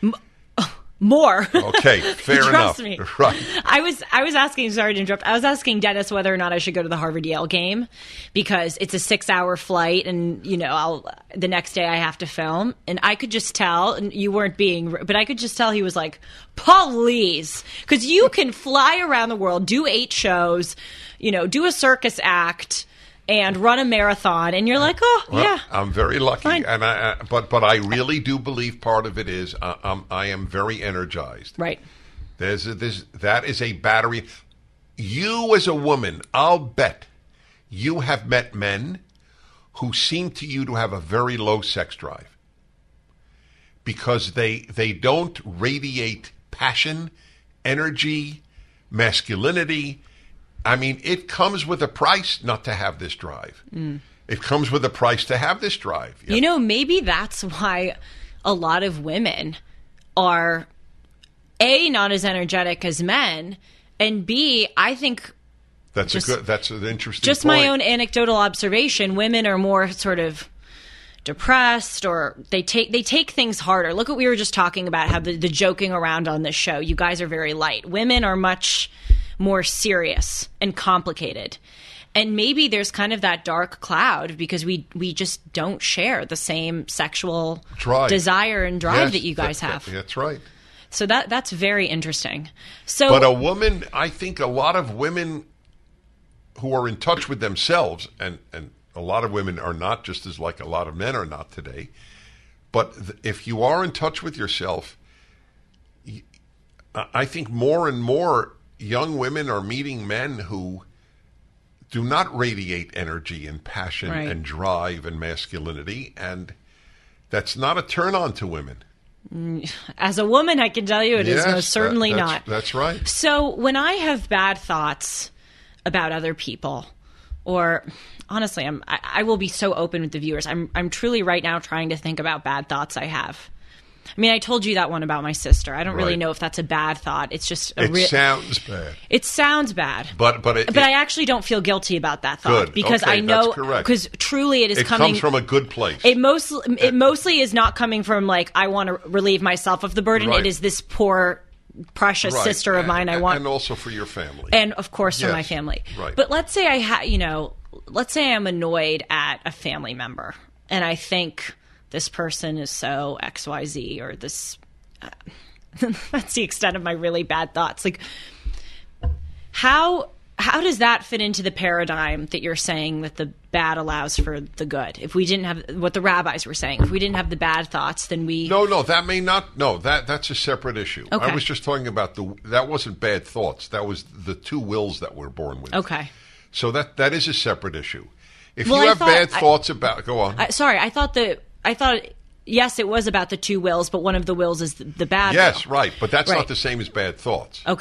More. Okay, fair enough. Trust me. Right. I was asking, sorry to interrupt, I was asking Dennis whether or not I should go to the Harvard-Yale game because it's a 6-hour flight and, the next day I have to film. And I could just tell, and you weren't but I could just tell he was like, please. Because you can fly around the world, do 8 shows, do a circus act, and run a marathon, and you're like, yeah. I'm very lucky, Fine. and but I really do believe part of it is I am very energized. Right. That is a battery. You as a woman, I'll bet you have met men who seem to you to have a very low sex drive because they don't radiate passion, energy, masculinity. I mean, it comes with a price not to have this drive. It comes with a price to have this drive. Yeah. Maybe that's why a lot of women are, A, not as energetic as men, and B, I think that's an interesting just point. my own anecdotal observation, women are more sort of depressed or they take things harder. Look what we were just talking about, how the joking around on this show. You guys are very light. Women are much more serious and complicated. And maybe there's kind of that dark cloud because we just don't share the same sexual desire and drive that you guys have. That's right. So that's very interesting. So, but a woman, I think a lot of women who are in touch with themselves, and a lot of women are not, just as like a lot of men are not today, but if you are in touch with yourself, I think more and more young women are meeting men who do not radiate energy and passion and drive and masculinity, and that's not a turn on to women. As a woman, I can tell you it is most certainly not. That's right. So when I have bad thoughts about other people, or honestly, I will be so open with the viewers. I'm truly right now trying to think about bad thoughts I have. I mean, I told you that one about my sister. I don't really know if that's a bad thought. It's just it sounds bad. It sounds bad, but I actually don't feel guilty about that thought because I know because truly it comes from a good place. It mostly is not coming from like I want to relieve myself of the burden. It is this poor precious sister of mine. And also for your family, and of course for my family. Right. But let's say let's say I'm annoyed at a family member, and I think this person is so XYZ or this. That's the extent of my really bad thoughts. Like, how does that fit into the paradigm that you're saying that the bad allows for the good? If we didn't have what the rabbis were saying, if we didn't have the bad thoughts, then we that may not. No, that's a separate issue. Okay. I was just talking about that wasn't bad thoughts. That was the two wills that we're born with. Okay. So that is a separate issue. If you have bad thoughts about, go on. I thought, yes, it was about the two wills, but one of the wills is the bad. Yes, will. right. But that's not the same as bad thoughts. Okay.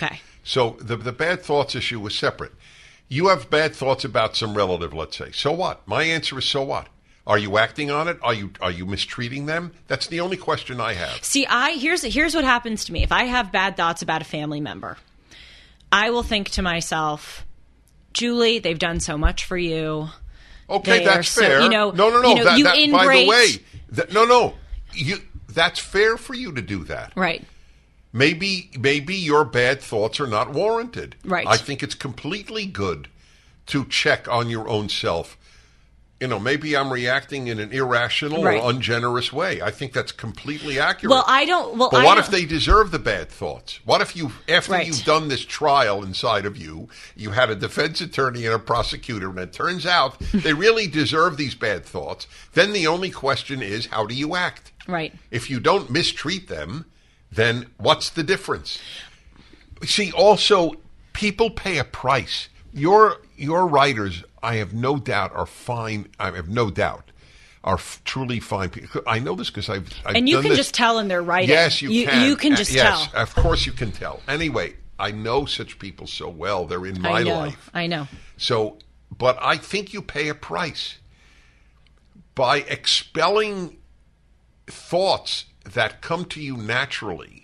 So the bad thoughts issue was separate. You have bad thoughts about some relative, let's say. So what? My answer is so what? Are you acting on it? Are you mistreating them? That's the only question I have. See, here's what happens to me. If I have bad thoughts about a family member, I will think to myself, Julie, they've done so much for you. Okay, that's fair. No. By the way, that's fair for you to do that. Right. Maybe your bad thoughts are not warranted. Right. I think it's completely good to check on your own self. Maybe I'm reacting in an irrational or ungenerous way. I think that's completely accurate. But what if they deserve the bad thoughts? What if after you've done this trial inside of you, you had a defense attorney and a prosecutor, and it turns out they really deserve these bad thoughts? Then the only question is, how do you act? Right. If you don't mistreat them, then what's the difference? See, also, people pay a price. Your writers, I have no doubt, are fine. I have no doubt are truly fine people. I know this because I've and you done can this. Just tell in their writing. Yes, you can. You can just tell. Yes, of course you can tell. Anyway, I know such people so well. They're in my life. I know. So, but I think you pay a price by expelling thoughts that come to you naturally.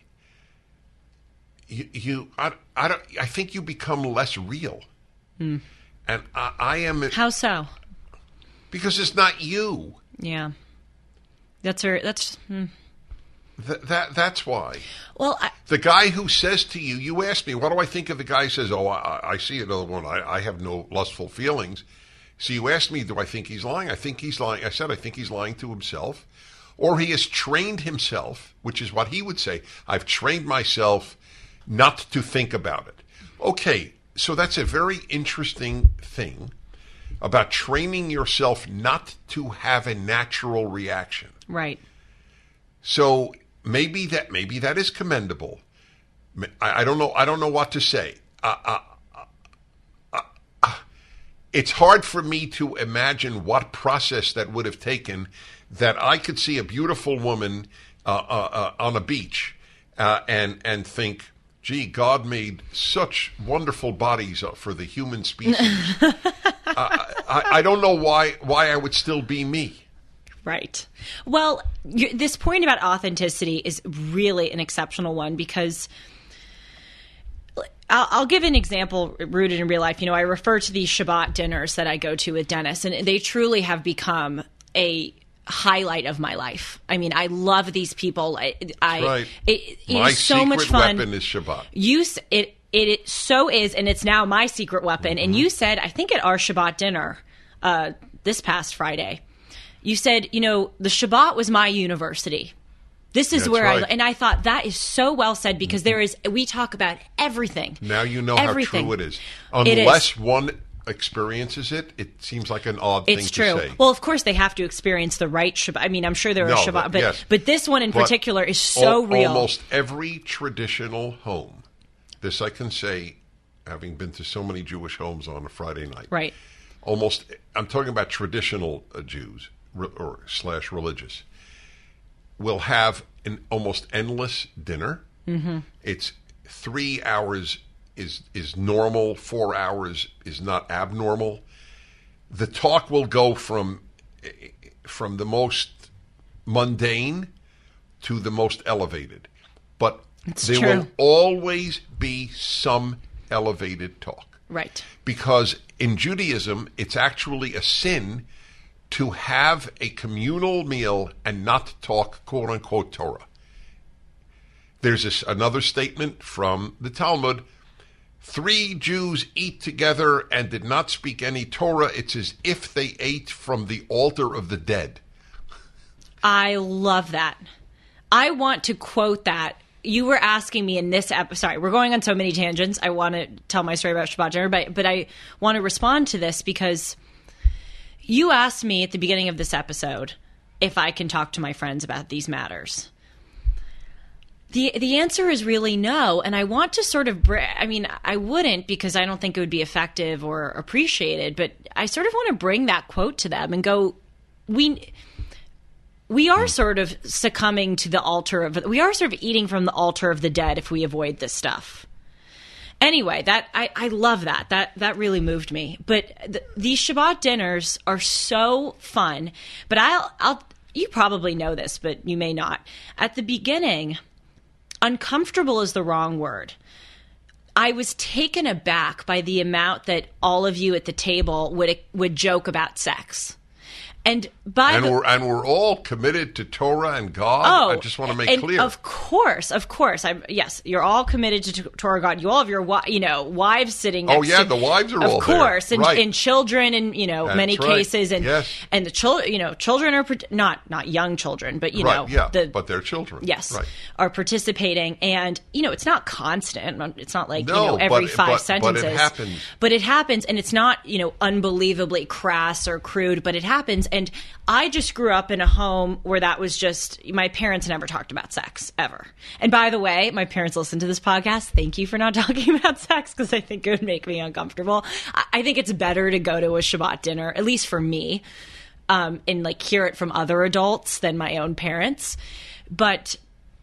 I think you become less real. And I am. How so? Because it's not you. Yeah, that's her. That's why. Well, the guy who says to you, you asked me, what do I think of the guy who says, "Oh, I see another one. I have no lustful feelings." So you asked me, do I think he's lying? I think he's lying. I said, I think he's lying to himself, or he has trained himself, which is what he would say. I've trained myself not to think about it. Okay. So that's a very interesting thing about training yourself not to have a natural reaction. Right. So maybe that is commendable. I don't know. I don't know what to say. It's hard for me to imagine what process that would have taken that I could see a beautiful woman on a beach and think, gee, God made such wonderful bodies for the human species. I don't know why I would still be me. Right. Well, this point about authenticity is really an exceptional one because I'll give an example rooted in real life. I refer to these Shabbat dinners that I go to with Dennis, and they truly have become a highlight of my life. I mean, I love these people. Right. It my is so much fun. My secret weapon is Shabbat. It so is, and it's now my secret weapon. Mm-hmm. And you said, I think at our Shabbat dinner this past Friday, you said, the Shabbat was my university. This is where and I thought that is so well said because we talk about everything. Now you know how true it is. Unless one experiences it, it seems like an odd thing to say. It's true. Well, of course, they have to experience the right Shabbat. I mean, I'm sure there are Shabbat, but this one in particular is so real. Almost every traditional home, this I can say, having been to so many Jewish homes on a Friday night. Right. I'm talking about traditional Jews or / religious, will have an almost endless dinner. Mm-hmm. It's 3 hours is normal, 4 hours is not abnormal. The talk will go from the most mundane to the most elevated. But there will always be some elevated talk. Right. Because in Judaism, it's actually a sin to have a communal meal and not talk, quote-unquote, Torah. There's another statement from the Talmud. 3 Jews eat together and did not speak any Torah. It's as if they ate from the altar of the dead. I love that. I want to quote that. You were asking me in this episode. Sorry, we're going on so many tangents. I want to tell my story about Shabbat dinner, but I want to respond to this because you asked me at the beginning of this episode if I can talk to my friends about these matters. The answer is really no, and I want to sort of I wouldn't because I don't think it would be effective or appreciated, but I sort of want to bring that quote to them and go, we are sort of succumbing to the altar of, we are sort of eating from the altar of the dead if we avoid this stuff. Anyway, that I love that. That really moved me. But these Shabbat dinners are so fun. But I'll you probably know this, but you may not. At the beginning, uncomfortable is the wrong word. I was taken aback by the amount that all of you at the table would joke about sex. And we're all committed to Torah and God. I just want to make clear. Of course. Yes, you're all committed to Torah, God. You all have your wives sitting next to. Oh yeah, the wives are all there. Of course, right. and children, and That's many right. cases, and yes. and the children, children are not young children, but but they're children. Yes, right. Are participating, and it's not constant. It's not like but every 5 sentences. But it happens. But it happens, and it's not unbelievably crass or crude, but it happens. And I just grew up in a home where that was just, my parents never talked about sex, ever. And by the way, my parents listen to this podcast. Thank you for not talking about sex, because I think it would make me uncomfortable. I think it's better to go to a Shabbat dinner, at least for me, and hear it from other adults than my own parents. But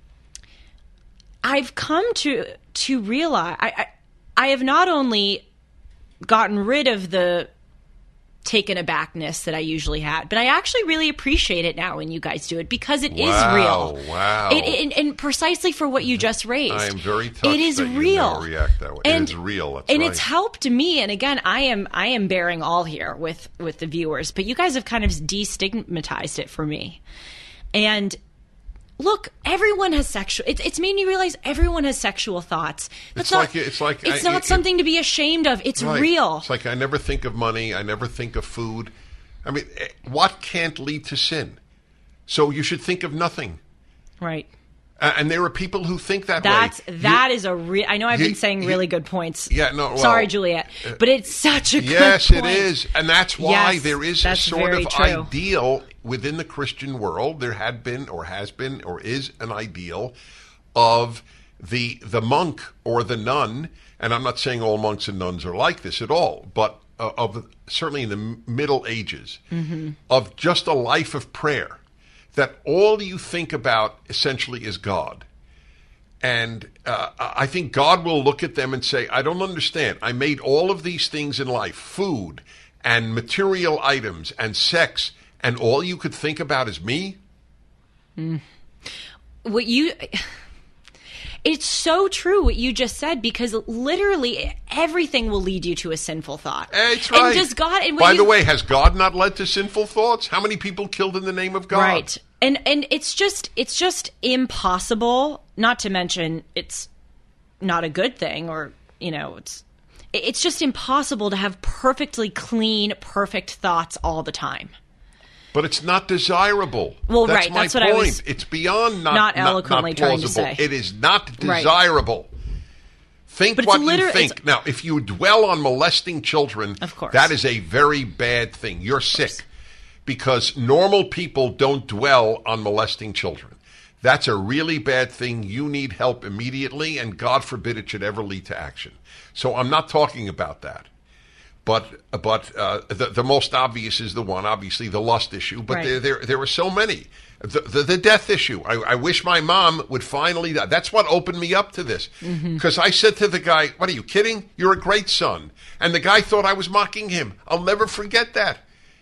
I've come to realize, I have not only gotten rid of the taken abackness that I usually had, but I actually really appreciate it now when you guys do it, because it is real. Wow! And precisely for what you just raised, I am very touched. It is that real. You react that way. And, it is real. That's and right. It's helped me. And again, I am bearing all here with the viewers, but you guys have kind of destigmatized it for me. And look, everyone has sexual. It's made me realize everyone has sexual thoughts. It's not something to be ashamed of. It's right. real. It's like I never think of money. I never think of food. I mean, what can't lead to sin? So you should think of nothing. Right. And there are people who think that way. That is a real. I know I've been saying really good points. Yeah, no. Well, sorry, Juliet, but it's such a yes, good point. It is, and that's why there is a sort of true. ideal within the Christian world. There had been, or has been, or is an ideal of the monk or the nun. And I'm not saying all monks and nuns are like this at all, but certainly in the Middle Ages, of just a life of prayer. That all you think about essentially is God. And I think God will look at them and say, I don't understand. I made all of these things in life, food and material items and sex, and all you could think about is me? It's so true what you just said, because literally everything will lead you to a sinful thought. That's right. And does God? And by the way, has God not led to sinful thoughts? How many people killed in the name of God? Right. And it's just impossible. Not to mention, it's not a good thing, or it's just impossible to have perfectly clean, perfect thoughts all the time. But it's not desirable. Well, that's right. my That's point. what I was it's beyond not eloquently trying to say. It is not desirable. Right. Think what you think. Now, if you dwell on molesting children, of course, that is a very bad thing. You're sick, because normal people don't dwell on molesting children. That's a really bad thing. You need help immediately, and God forbid it should ever lead to action. So I'm not talking about that. But the most obvious is the one, obviously, the lust issue. But right. there were so many. The death issue. I wish my mom would finally die. That's what opened me up to this. Because I said to the guy, what, are you kidding? You're a great son. And the guy thought I was mocking him. I'll never forget that.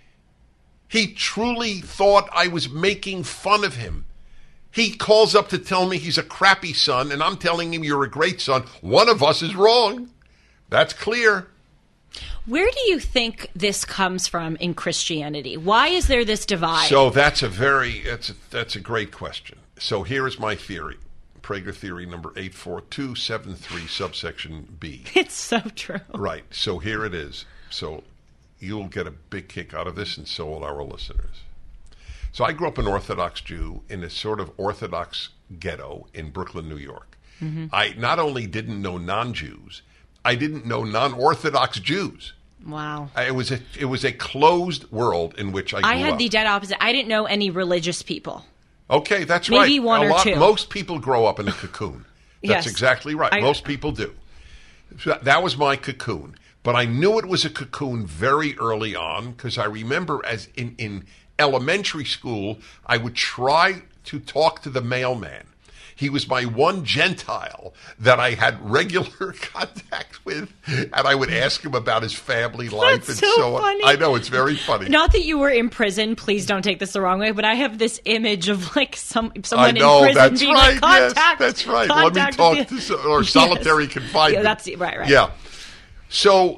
He truly thought I was making fun of him. He calls up to tell me he's a crappy son, and I'm telling him you're a great son. One of us is wrong. That's clear. Where do you think this comes from in Christianity? Why is there this divide? So that's a great question. So here is my theory. Prager theory number 84273, subsection B. It's so true. Right. So here it is. So you'll get a big kick out of this, and so will our listeners. So I grew up an Orthodox Jew in a sort of Orthodox ghetto in Brooklyn, New York. I not only didn't know non-Jews, I didn't know non-Orthodox Jews. Wow. It was a closed world in which I grew up. I had the dead opposite. I didn't know any religious people. Okay, that's Maybe right. Maybe one or two. Most people grow up in a cocoon. That's yes. exactly right. Most people do. So that was my cocoon. But I knew it was a cocoon very early on, because I remember as in elementary school, I would try to talk to the mailman. He was my one Gentile that I had regular contact with, and I would ask him about his family life and so on. Funny. I know, it's very funny. Not that you were in prison, please don't take this the wrong way, but I have this image of like someone I know, in prison that's being right. like, contact. Yes, that's right. Let me talk to or solitary confinement. Yeah, that's right. Yeah. So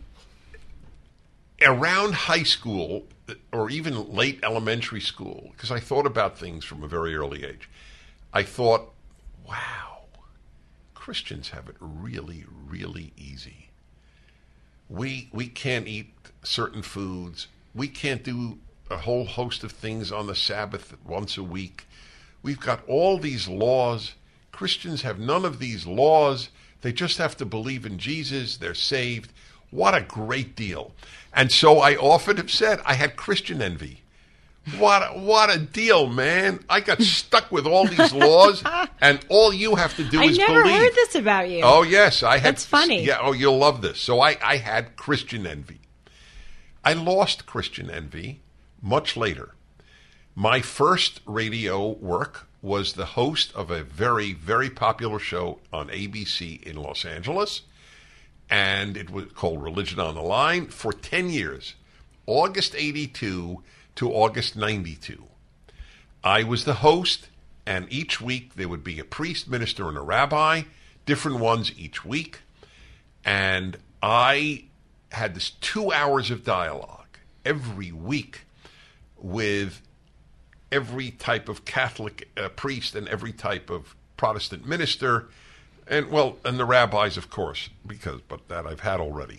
around high school or even late elementary school, because I thought about things from a very early age, I thought, wow, Christians have it really, really easy. We can't eat certain foods. We can't do a whole host of things on the Sabbath once a week. We've got all these laws. Christians have none of these laws. They just have to believe in Jesus. They're saved. What a great deal. And so I often have said I had Christian envy. What a deal, man. I got stuck with all these laws, and all you have to do is believe. I never heard this about you. Oh, yes. I had. That's funny. Yeah, oh, you'll love this. So I had Christian envy. I lost Christian envy much later. My first radio work was the host of a very, very popular show on ABC in Los Angeles, and it was called Religion on the Line for 10 years, August 82 to August 92. I was the host, and each week there would be a priest, minister, and a rabbi, different ones each week, and I had this 2 hours of dialogue every week with every type of Catholic priest and every type of Protestant minister, and the rabbis, of course, but that I've had already.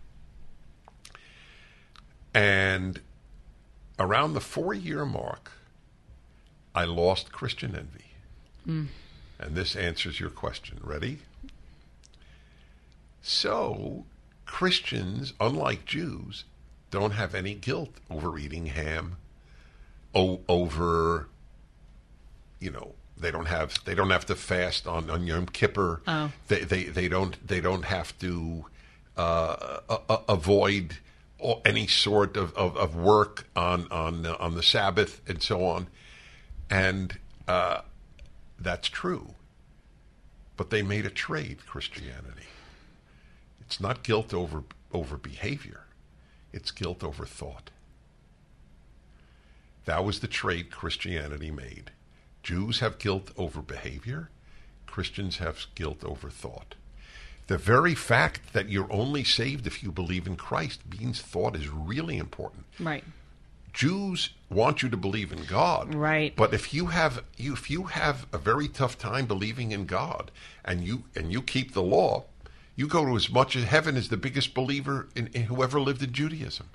And around the 4-year mark, I lost Christian envy. And this answers your question. Ready? So, Christians, unlike Jews, don't have any guilt over eating ham, over, they don't have to fast on Yom Kippur. Oh. They don't have to avoid any sort of work on the Sabbath and so on, and that's true. But they made a trade, Christianity. It's not guilt over behavior; it's guilt over thought. That was the trade Christianity made. Jews have guilt over behavior. Christians have guilt over thought. The very fact that you're only saved if you believe in Christ means thought is really important. Right. Jews want you to believe in God. Right. But if you have a very tough time believing in God and you keep the law, you go to as much as heaven as the biggest believer in whoever lived in Judaism.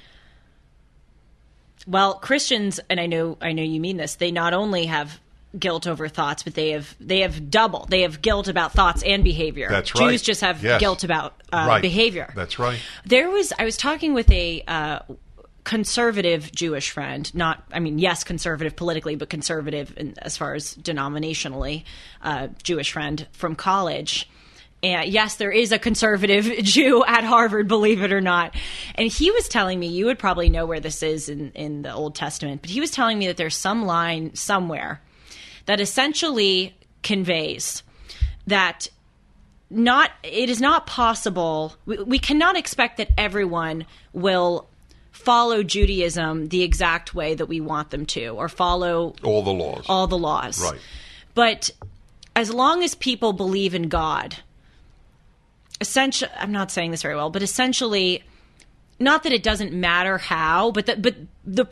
Well, Christians, and I know you mean this, they not only have guilt over thoughts, but they have double. They have guilt about thoughts and behavior. That's right. Jews just have guilt about right. behavior. That's right. I was talking with a conservative Jewish friend, yes, conservative politically, but conservative as far as denominationally, Jewish friend from college. And yes, there is a conservative Jew at Harvard, believe it or not. And he was telling me, you would probably know where this is in the Old Testament, but he was telling me that there's some line somewhere that essentially conveys that it is not possible. We cannot expect that everyone will follow Judaism the exact way that we want them to, or follow all the laws. Right. But as long as people believe in God, essentially, I'm not saying this very well, but essentially, not that it doesn't matter how, but the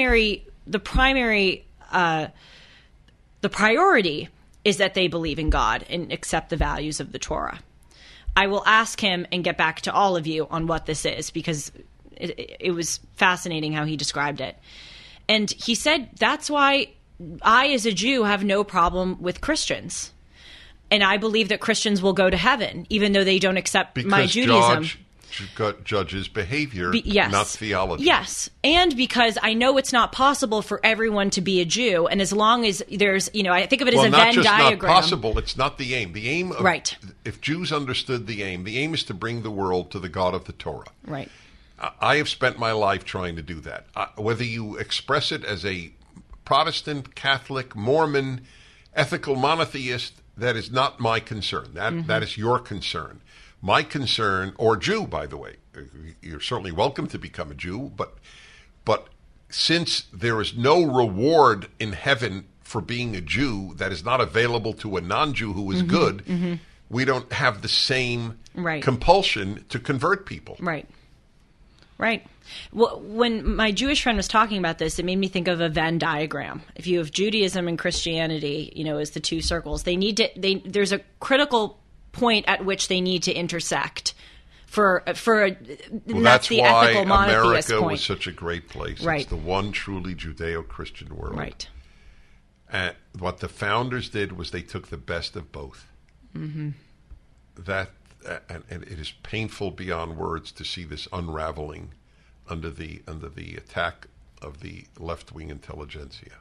priority is that they believe in God and accept the values of the Torah. I will ask him and get back to all of you on what this is, because it was fascinating how he described it. And he said, that's why I, as a Jew, have no problem with Christians. And I believe that Christians will go to heaven, even though they don't accept my Judaism. Judges behavior, yes. not theology. Yes. And because I know it's not possible for everyone to be a Jew. And as long as there's, I think of it as a Venn diagram. Not possible. It's not the aim. The aim of, right. If Jews understood the aim is to bring the world to the God of the Torah. Right. I have spent my life trying to do that. Whether you express it as a Protestant, Catholic, Mormon, ethical monotheist, that is not my concern. That is your concern. My concern, or Jew, by the way, you're certainly welcome to become a Jew, but since there is no reward in heaven for being a Jew that is not available to a non-Jew who is good, we don't have the same compulsion to convert people. Right. Well, when my Jewish friend was talking about this, it made me think of a Venn diagram. If you have Judaism and Christianity, as the two circles, there's a critical point at which they need to intersect. That's the why ethical monotheist America point. was such a great place. Right. It's the one truly Judeo-Christian world. Right. And what the founders did was they took the best of both. And it is painful beyond words to see this unraveling under the attack of the left-wing intelligentsia.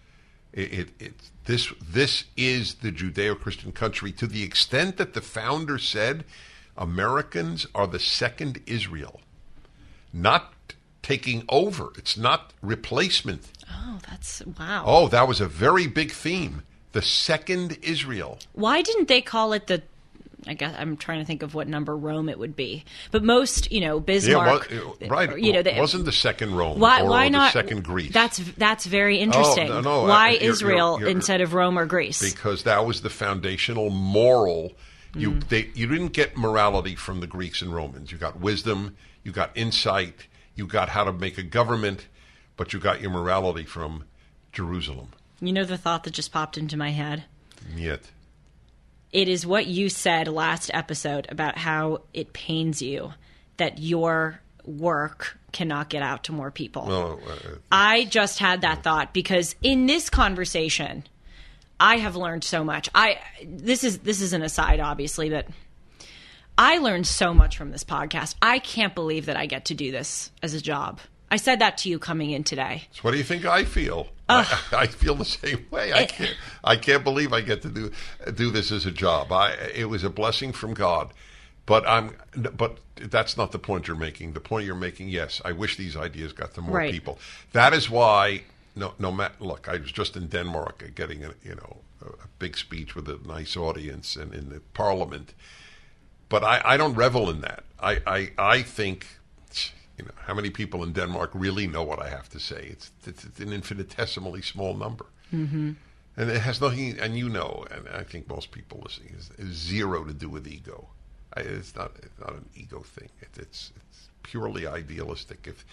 This is the Judeo-Christian country, to the extent that the founders said Americans are the second Israel, not taking over. It's not replacement. Oh, that's wow. Oh, that was a very big theme. The second Israel. Why didn't they call it I guess I'm trying to think of what number Rome it would be. But most, Bismarck. Wasn't the second Rome why or not, the second Greece? That's very interesting. No, why Israel instead of Rome or Greece? Because that was the foundational moral. You didn't get morality from the Greeks and Romans. You got wisdom, you got insight, you got how to make a government, but you got your morality from Jerusalem. The thought that just popped into my head? Yet. It is what you said last episode about how it pains you that your work cannot get out to more people. No, I just had that thought because in this conversation, I have learned so much. This is an aside, obviously, but I learned so much from this podcast. I can't believe that I get to do this as a job. I said that to you coming in today. So what do you think I feel? I feel the same way. I can't believe I get to do this as a job. It was a blessing from God, but that's not the point you're making. The point you're making, yes, I wish these ideas got to more people. That is why. Look, I was just in Denmark getting a big speech with a nice audience and in the parliament, but I don't revel in that. I think. How many people in Denmark really know what I have to say? It's an infinitesimally small number. And it has nothing, and and I think most people listening, is zero to do with ego. It's not an ego thing. It's purely idealistic. If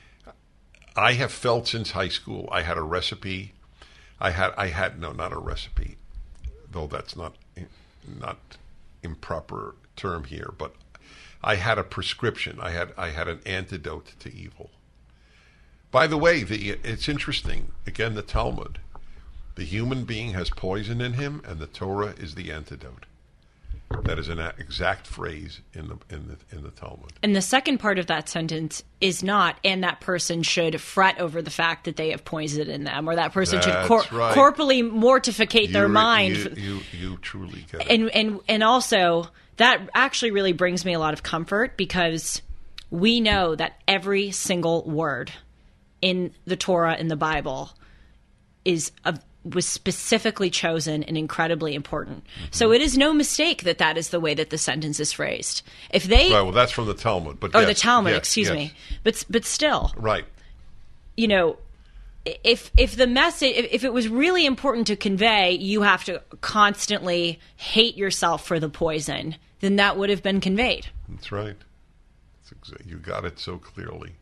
I have felt since high school, I had a recipe. Not a recipe, though that's not improper term here, but I had a prescription. I had an antidote to evil. By the way, it's interesting. Again, the Talmud. The human being has poison in him, and the Torah is the antidote. That is an exact phrase in the Talmud. And the second part of that sentence is not, and that person should fret over the fact that they have poison in them, or that person should corporally mortificate their mind. You truly get it. And also, that actually really brings me a lot of comfort because we know that every single word in the Torah, in the Bible, was specifically chosen and incredibly important. So it is no mistake that is the way that the sentence is phrased. If they well, that's from the Talmud, but the Talmud, excuse me, but still, right. If the message, if it was really important to convey, you have to constantly hate yourself for the poison, then that would have been conveyed. That's right. You got it so clearly.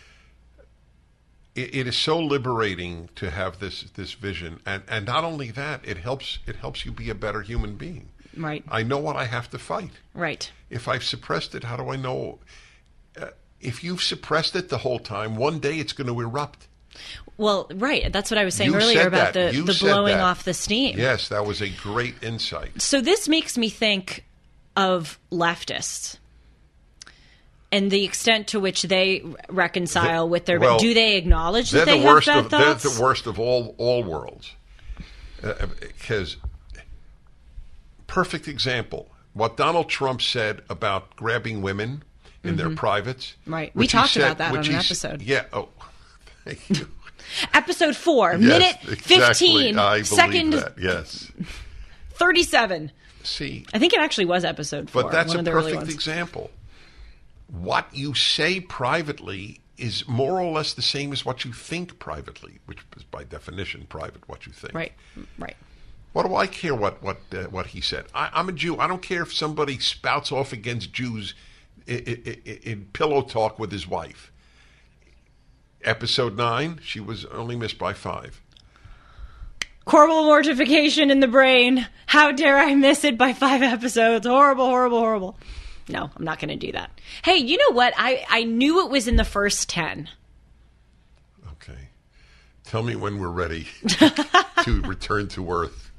It is so liberating to have this vision, and not only that, it helps you be a better human being. Right. I know what I have to fight. Right. If I've suppressed it, how do I know? If you've suppressed it the whole time, one day it's going to erupt. Well, right. That's what I was saying earlier about the blowing off the steam. Yes, that was a great insight. So this makes me think of leftists and the extent to which they reconcile with their... do they acknowledge that they have bad thoughts? They're the worst of all worlds. Because, perfect example, what Donald Trump said about grabbing women in their privates. Right. We talked about that on an episode. Yeah. Oh, thank you. Episode 4, Yes, minute exactly. 15, I believe second that. Yes. 37. See, I think it actually was episode 4. but that's one a of the early perfect ones. example. What you say privately is more or less the same as what you think privately, which is by definition private, what you think. Right. What do I care what he said? I'm a Jew. I don't care if somebody spouts off against Jews in pillow talk with his wife. Episode 9, she was only missed by 5. Horrible mortification in the brain. How dare I miss it by 5 episodes? Horrible, horrible, horrible. No, I'm not going to do that. Hey, you know what? I knew it was in the first 10. Okay. Tell me when we're ready to return to Earth.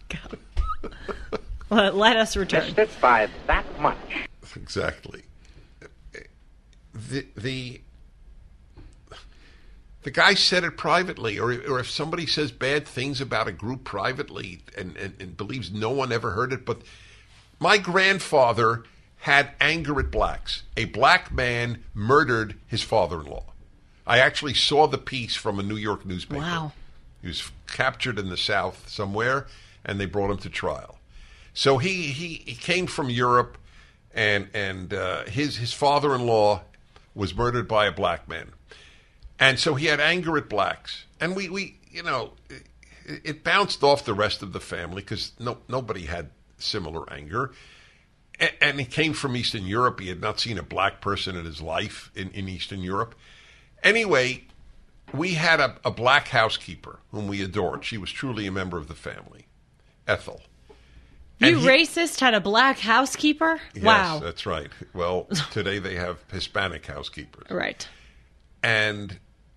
Let us return. Missed it by that much. Exactly. The guy said it privately, or if somebody says bad things about a group privately and believes no one ever heard it, but my grandfather had anger at blacks. A black man murdered his father-in-law. I actually saw the piece from a New York newspaper. Wow. He was captured in the South somewhere, and they brought him to trial. So he came from Europe, and his father-in-law was murdered by a black man. And so he had anger at blacks. And we it bounced off the rest of the family because nobody had similar anger. And he came from Eastern Europe. He had not seen a black person in his life in Eastern Europe. Anyway, we had a black housekeeper whom we adored. She was truly a member of the family, Ethel. You racist had a black housekeeper? Yes, Wow. that's right. Well, today they have Hispanic housekeepers. Right. And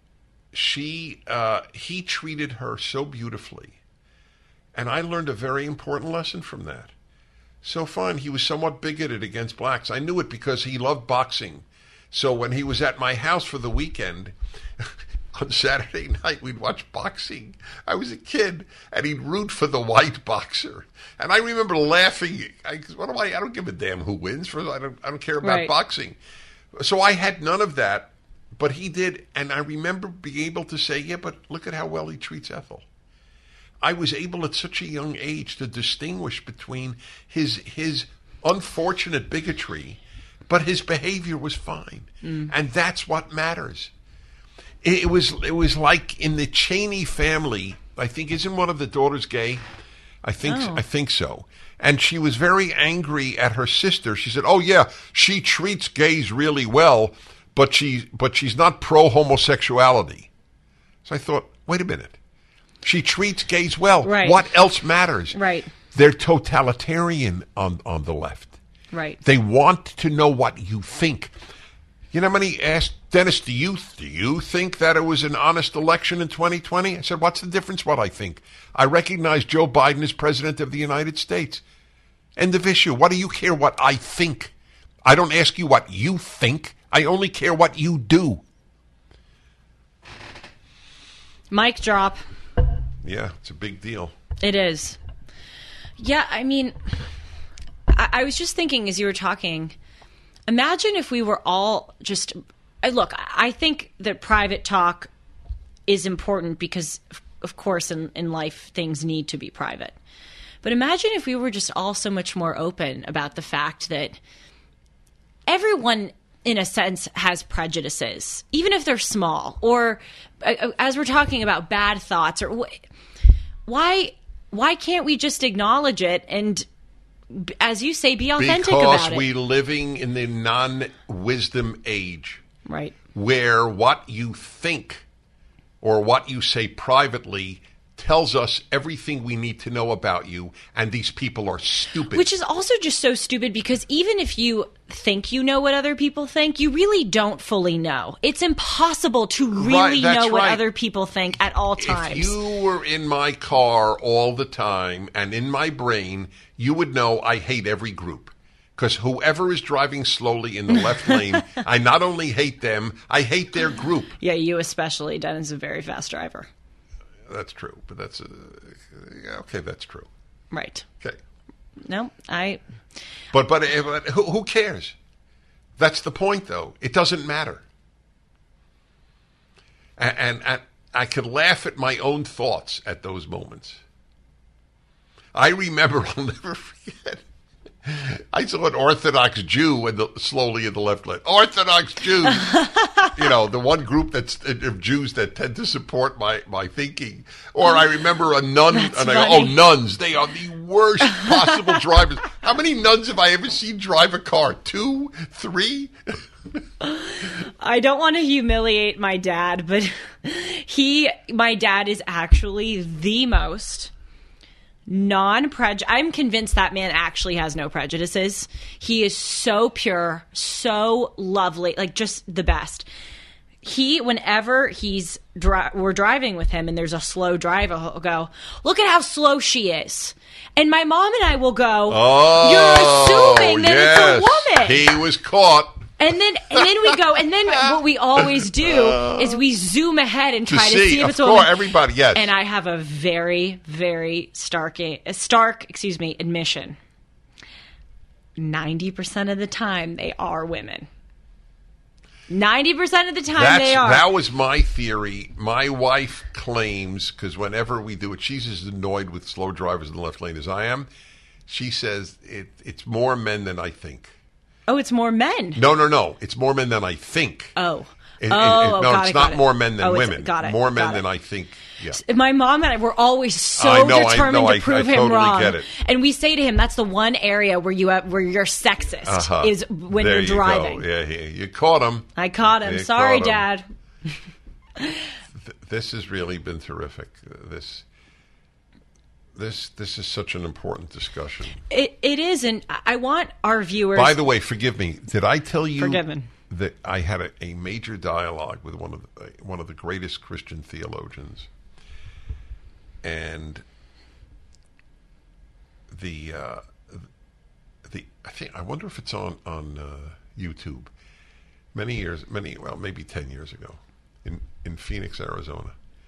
he treated her so beautifully. And I learned a very important lesson from that. So fine, he was somewhat bigoted against blacks. I knew it because he loved boxing. So when he was at my house for the weekend, on Saturday night, we'd watch boxing. I was a kid, and he'd root for the white boxer. And I remember laughing. I don't give a damn who wins. I don't care about Right. boxing. So I had none of that, but he did. And I remember being able to say, yeah, but look at how well he treats Ethel. I was able at such a young age to distinguish between his unfortunate bigotry, but his behavior was fine. And that's what matters. It was like in the Cheney family, I think, isn't one of the daughters gay? I think so. And she was very angry at her sister. She said, "Oh yeah, she treats gays really well, but she's not pro-homosexuality." So I thought, wait a minute. She treats gays well. Right. What else matters? Right. They're totalitarian on the left. Right. They want to know what you think. You know, when he asked Dennis, do you think that it was an honest election in 2020? I said, what's the difference what I think? I recognize Joe Biden as president of the United States. End of issue. What do you care what I think? I don't ask you what you think. I only care what you do. Mic drop. Yeah, it's a big deal. It is. Yeah, I mean, I was just thinking as you were talking, imagine if we were all just... Look, I think that private talk is important because, of course, in life, things need to be private. But imagine if we were just all so much more open about the fact that everyone, in a sense, has prejudices, even if they're small. Or, as we're talking about bad thoughts, or why can't we just acknowledge it and, as you say, be authentic about it? Because we're living in the non-wisdom age. Right. Where what you think or what you say privately tells us everything we need to know about you, and these people are stupid. Which is also just so stupid because even if you think you know what other people think, you really don't fully know. It's impossible to really know what other people think at all times. If you were in my car all the time and in my brain, you would know I hate every group. Because whoever is driving slowly in the left lane, I not only hate them, I hate their group. Yeah, you especially. Dennis is a very fast driver. That's true, but that's okay. That's true. Right. Okay. No, But who cares? That's the point, though. It doesn't matter. And I could laugh at my own thoughts at those moments. I remember, I'll never forget, I saw an Orthodox Jew slowly in the left lane. Orthodox Jews, the one group of Jews that tend to support my thinking. Or I remember a nun, and I go, "Oh, nuns! They are the worst possible drivers." How many nuns have I ever seen drive a car? 2, 3. I don't want to humiliate my dad, but my dad is actually the most non-prejudice. I'm convinced that man actually has no prejudices. He is so pure, so lovely, like just the best. Whenever we're driving with him and there's a slow driver, he'll go, "Look at how slow she is." And my mom and I will go, "You're assuming that it's a woman." He was caught. And then we go, and then what we always do is we zoom ahead and try to see if it's a woman. Everybody, yes. And I have a very, very stark admission. 90% of the time, they are women. 90% of the time, they are. That was my theory. My wife claims, because whenever we do it, she's as annoyed with slow drivers in the left lane as I am. She says it's more men than I think. Oh, it's more men. No. It's more men than I think. No, it's not more men than women. More men than I think. Yeah. My mom and I were always so determined to prove him totally wrong. Get it. And we say to him, "That's the one area where you're sexist is when you're driving." Go. Yeah, you caught him. I caught him. Sorry, Dad. This has really been terrific. This is such an important discussion. It is, and I want our viewers... By the way, forgive me. Did I tell you Forgiven. that I had a major dialogue with one of the greatest Christian theologians, and I wonder if it's on YouTube. Maybe 10 years ago, in Phoenix, Arizona.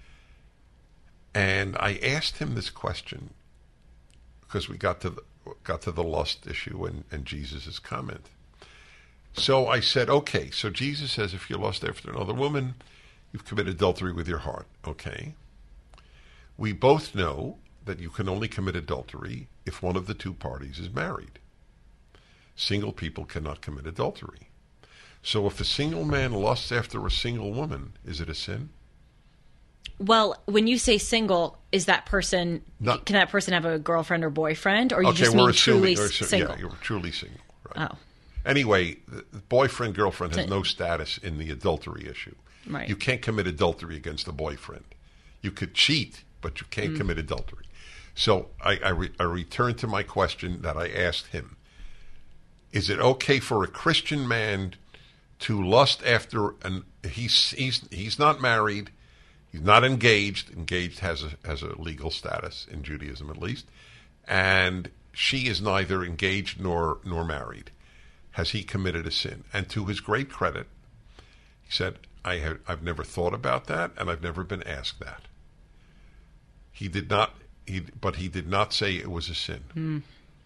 And I asked him this question because we got to the lust issue and Jesus' comment. So I said, okay, so Jesus says if you lust after another woman, you've committed adultery with your heart. Okay. We both know that you can only commit adultery if one of the two parties is married. Single people cannot commit adultery. So if a single man lusts after a single woman, is it a sin? Well, when you say single, is that person? Can that person have a girlfriend or boyfriend, or you okay, just mean truly single? Yeah, you're truly single. Right. Oh. Anyway, the boyfriend girlfriend has no status in the adultery issue. Right. You can't commit adultery against a boyfriend. You could cheat, but you can't commit adultery. So I return to my question that I asked him: is it okay for a Christian man to lust after he's not married? He's not engaged. Engaged has a legal status in Judaism, at least, and she is neither engaged nor married. Has he committed a sin? And to his great credit, he said, "I've never thought about that, and I've never been asked that." He did not. But he did not say it was a sin.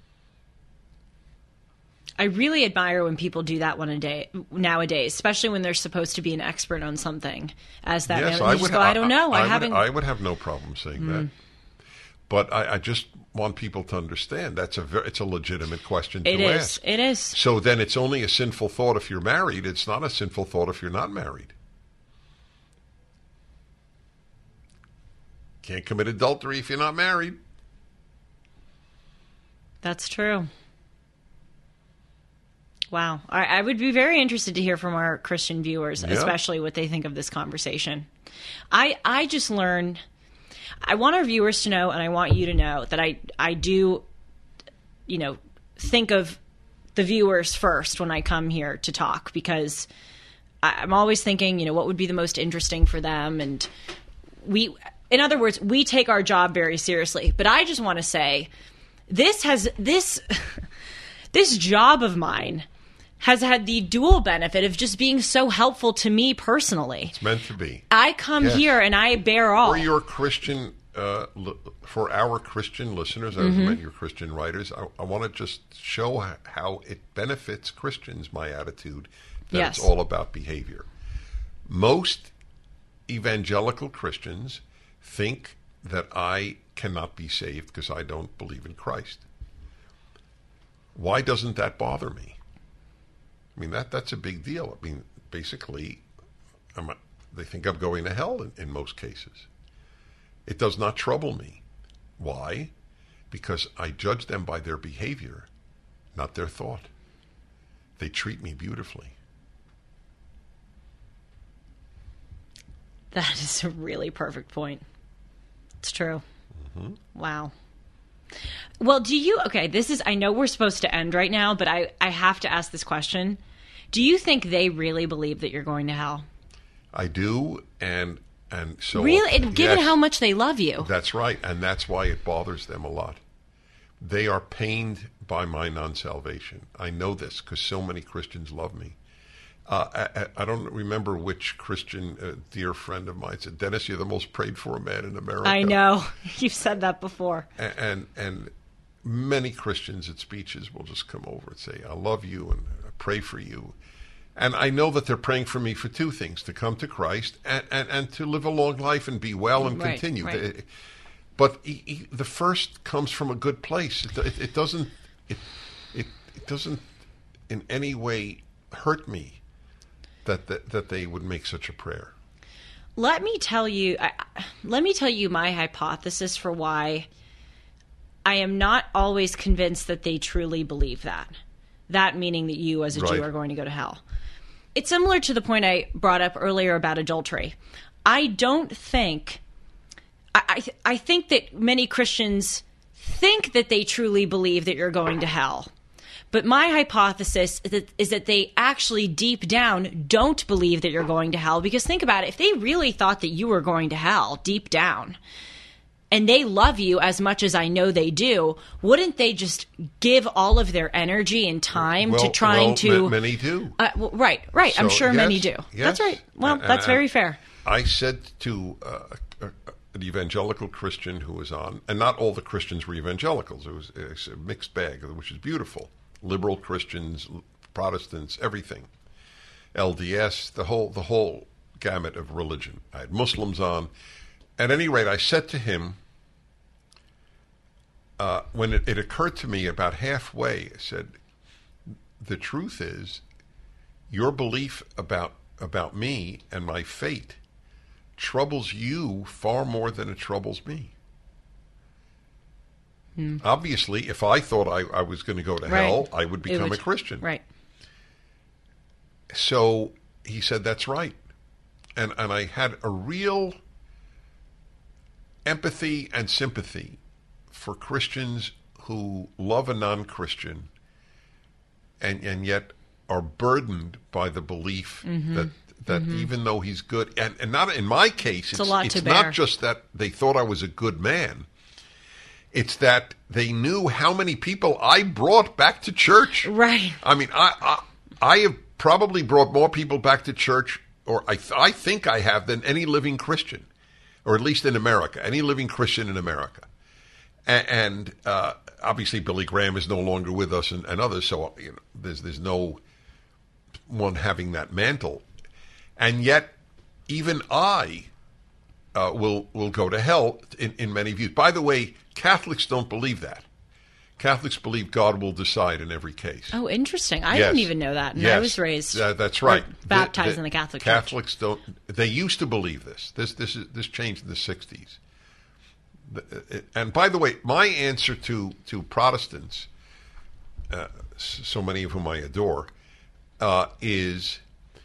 I really admire when people do that nowadays, especially when they're supposed to be an expert on something. As that yes, man, I don't know. I would have no problem saying that. But I just want people to understand it's a legitimate question to ask. It is. So then it's only a sinful thought if you're married. It's not a sinful thought if you're not married. Can't commit adultery if you're not married. That's true. Wow. I would be very interested to hear from our Christian viewers, especially what they think of this conversation. I just learned, I want our viewers to know, and I want you to know, that I do, think of the viewers first when I come here to talk, because I'm always thinking, what would be the most interesting for them. And in other words, we take our job very seriously. But I just want to say, this job of mine has had the dual benefit of just being so helpful to me personally. It's meant to be. I come here and I bear all. For your Christian, for our Christian listeners, I meant your Christian writers, I want to just show how it benefits Christians, my attitude, that it's all about behavior. Most evangelical Christians think that I cannot be saved because I don't believe in Christ. Why doesn't that bother me? I mean, that's a big deal. I mean, basically, they think I'm going to hell in most cases. It does not trouble me. Why? Because I judge them by their behavior, not their thought. They treat me beautifully. That is a really perfect point. It's true. Mm-hmm. Wow. Well, I know we're supposed to end right now, but I have to ask this question. Do you think they really believe that you're going to hell? I do, and so... Really? Given yes, how much they love you. That's right, and that's why it bothers them a lot. They are pained by my non-salvation. I know this because so many Christians love me. I don't remember which Christian dear friend of mine said, "Dennis, you're the most prayed for man in America." I know. You've said that before. And many Christians at speeches will just come over and say, "I love you and I pray for you." And I know that they're praying for me for two things: to come to Christ and to live a long life and be well and continue. Right. But the first comes from a good place. It doesn't in any way hurt me that they would make such a prayer. Let me tell you my hypothesis for why I am not always convinced that they truly believe that. That meaning that you as a Jew are going to go to hell. It's similar to the point I brought up earlier about adultery. I think that many Christians think that they truly believe that you're going to hell. But my hypothesis is that they actually deep down don't believe that you're going to hell. Because think about it, if they really thought that you were going to hell deep down, and they love you as much as I know they do, wouldn't they just give all of their energy and time to trying to... Many do. Right. So, I'm sure many do. Yes. That's right. Well, that's very fair. I said to an evangelical Christian who was on, and not all the Christians were evangelicals. It was a mixed bag, which is beautiful. Liberal Christians, Protestants, everything. LDS, the whole gamut of religion. I had Muslims on. At any rate, I said to him, when it occurred to me about halfway, I said, the truth is, your belief about me and my fate troubles you far more than it troubles me. Obviously, if I thought I was going to go to hell, I would become a Christian. Right. So he said, that's right. And I had a real empathy and sympathy for Christians who love a non-Christian and yet are burdened by the belief that even though he's good, and not in my case, it's not just that they thought I was a good man. It's that they knew how many people I brought back to church. Right. I mean, I have probably brought more people back to church, or I think I have, than any living Christian, or at least in America, any living Christian in America. And obviously Billy Graham is no longer with us and others, so there's no one having that mantle. And yet, even I will go to hell in many views. By the way, Catholics don't believe that. Catholics believe God will decide in every case. Oh, interesting. I didn't even know that. And I was raised that's right. Baptized in the Catholic Church. Catholics don't. They used to believe this. This changed in the 60s. And by the way, my answer to Protestants, so many of whom I adore, is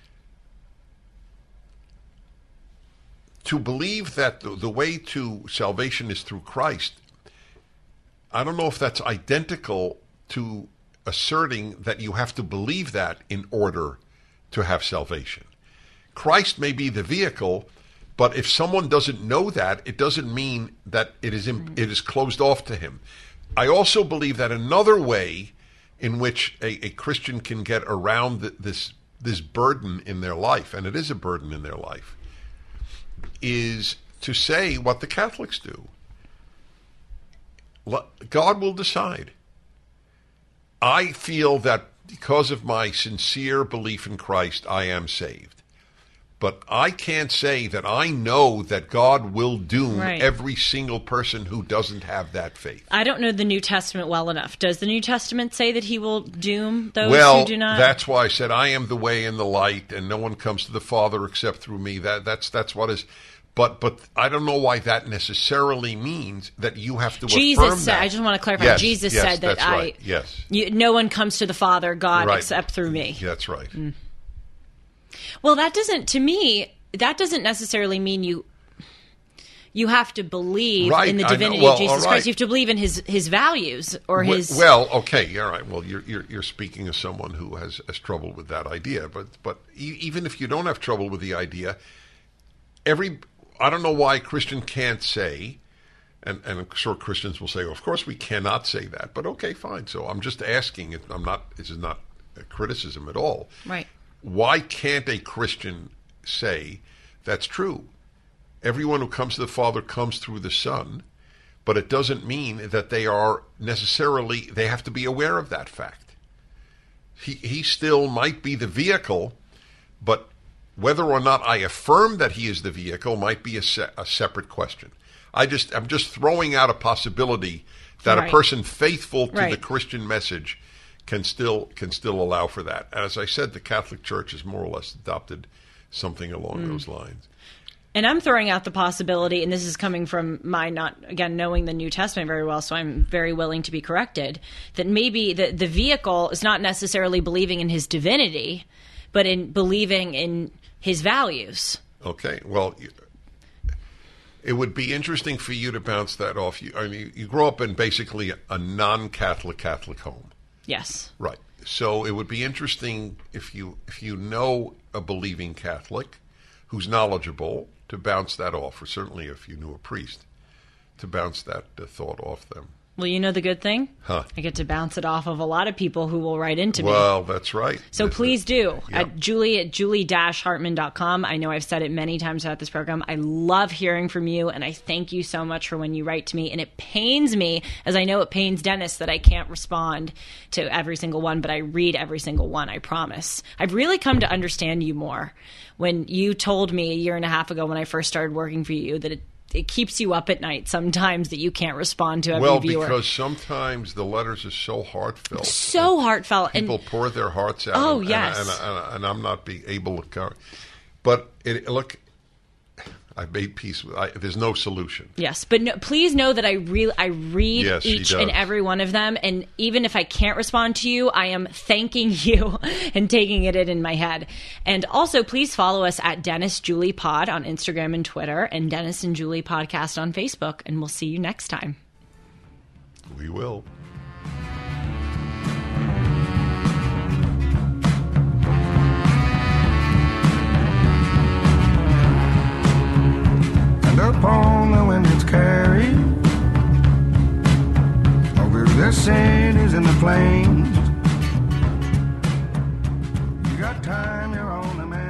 to believe that the way to salvation is through Christ. I don't know if that's identical to asserting that you have to believe that in order to have salvation. Christ may be the vehicle, but if someone doesn't know that, it doesn't mean that it is closed off to him. I also believe that another way in which a Christian can get around this burden in their life, and it is a burden in their life, is to say what the Catholics do. God will decide. I feel that because of my sincere belief in Christ, I am saved. But I can't say that I know that God will doom Right. every single person who doesn't have that faith. I don't know the New Testament well enough. Does the New Testament say that he will doom those Well, who do not? that's why I said I am the way and the light, and no one comes to the Father except through me. That's what is. But I don't know why that necessarily means that you have to affirm Jesus said, that. I just want to clarify, Yes, Jesus yes, said that that's right. Yes. no one comes to the Father, God, Right. except through me. That's right. Well, to me, that doesn't necessarily mean you have to believe Right, in the I know. divinity Well, of Jesus all right. Christ. You have to believe in his values or his. Well, okay, all right. Well, you're speaking as someone who has trouble with that idea, but even if you don't have trouble with the idea, I don't know why a Christian can't say, and I'm sure Christians will say, well, of course we cannot say that, but okay, fine. So I'm just asking. This is not a criticism at all. Right. Why can't a Christian say that's true? Everyone who comes to the Father comes through the Son, but it doesn't mean that they have to be aware of that fact. He still might be the vehicle, but whether or not I affirm that he is the vehicle might be a separate question. I'm just throwing out a possibility that Right. a person faithful to Right. the Christian message can still allow for that. As I said, the Catholic Church has more or less adopted something along those lines. And I'm throwing out the possibility, and this is coming from my not, again, knowing the New Testament very well, so I'm very willing to be corrected, that maybe the vehicle is not necessarily believing in his divinity, but in believing in his values. Okay, well, it would be interesting for you to bounce that off. You grow up in basically a non-Catholic Catholic home. Yes. Right. So it would be interesting if you know a believing Catholic who's knowledgeable to bounce that off, or certainly if you knew a priest, to bounce that thought off them. Well, you know the good thing? Huh. I get to bounce it off of a lot of people who will write into me. Well, that's right. So That's please it. do. Yep. At julie-hartman.com. I know I've said it many times throughout this program. I love hearing from you, and I thank you so much for when you write to me. And it pains me, as I know it pains Dennis, that I can't respond to every single one, but I read every single one, I promise. I've really come to understand you more. When you told me a year and a half ago when I first started working for you that it keeps you up at night sometimes that you can't respond to every viewer. Because sometimes the letters are so heartfelt. So heartfelt. People pour their hearts out. Oh, and, yes. And I'm not able to cover. But look, I've made peace with. There's no solution. Yes, but please know that I read Yes, each she and does. every one of them, and even if I can't respond to you, I am thanking you and taking it in my head. And also, please follow us at Dennis Julie Pod on Instagram and Twitter, and Dennis and Julie Podcast on Facebook, and we'll see you next time. We will. And upon the wind it's carried over the cities and the plains. You got time, you're on the man.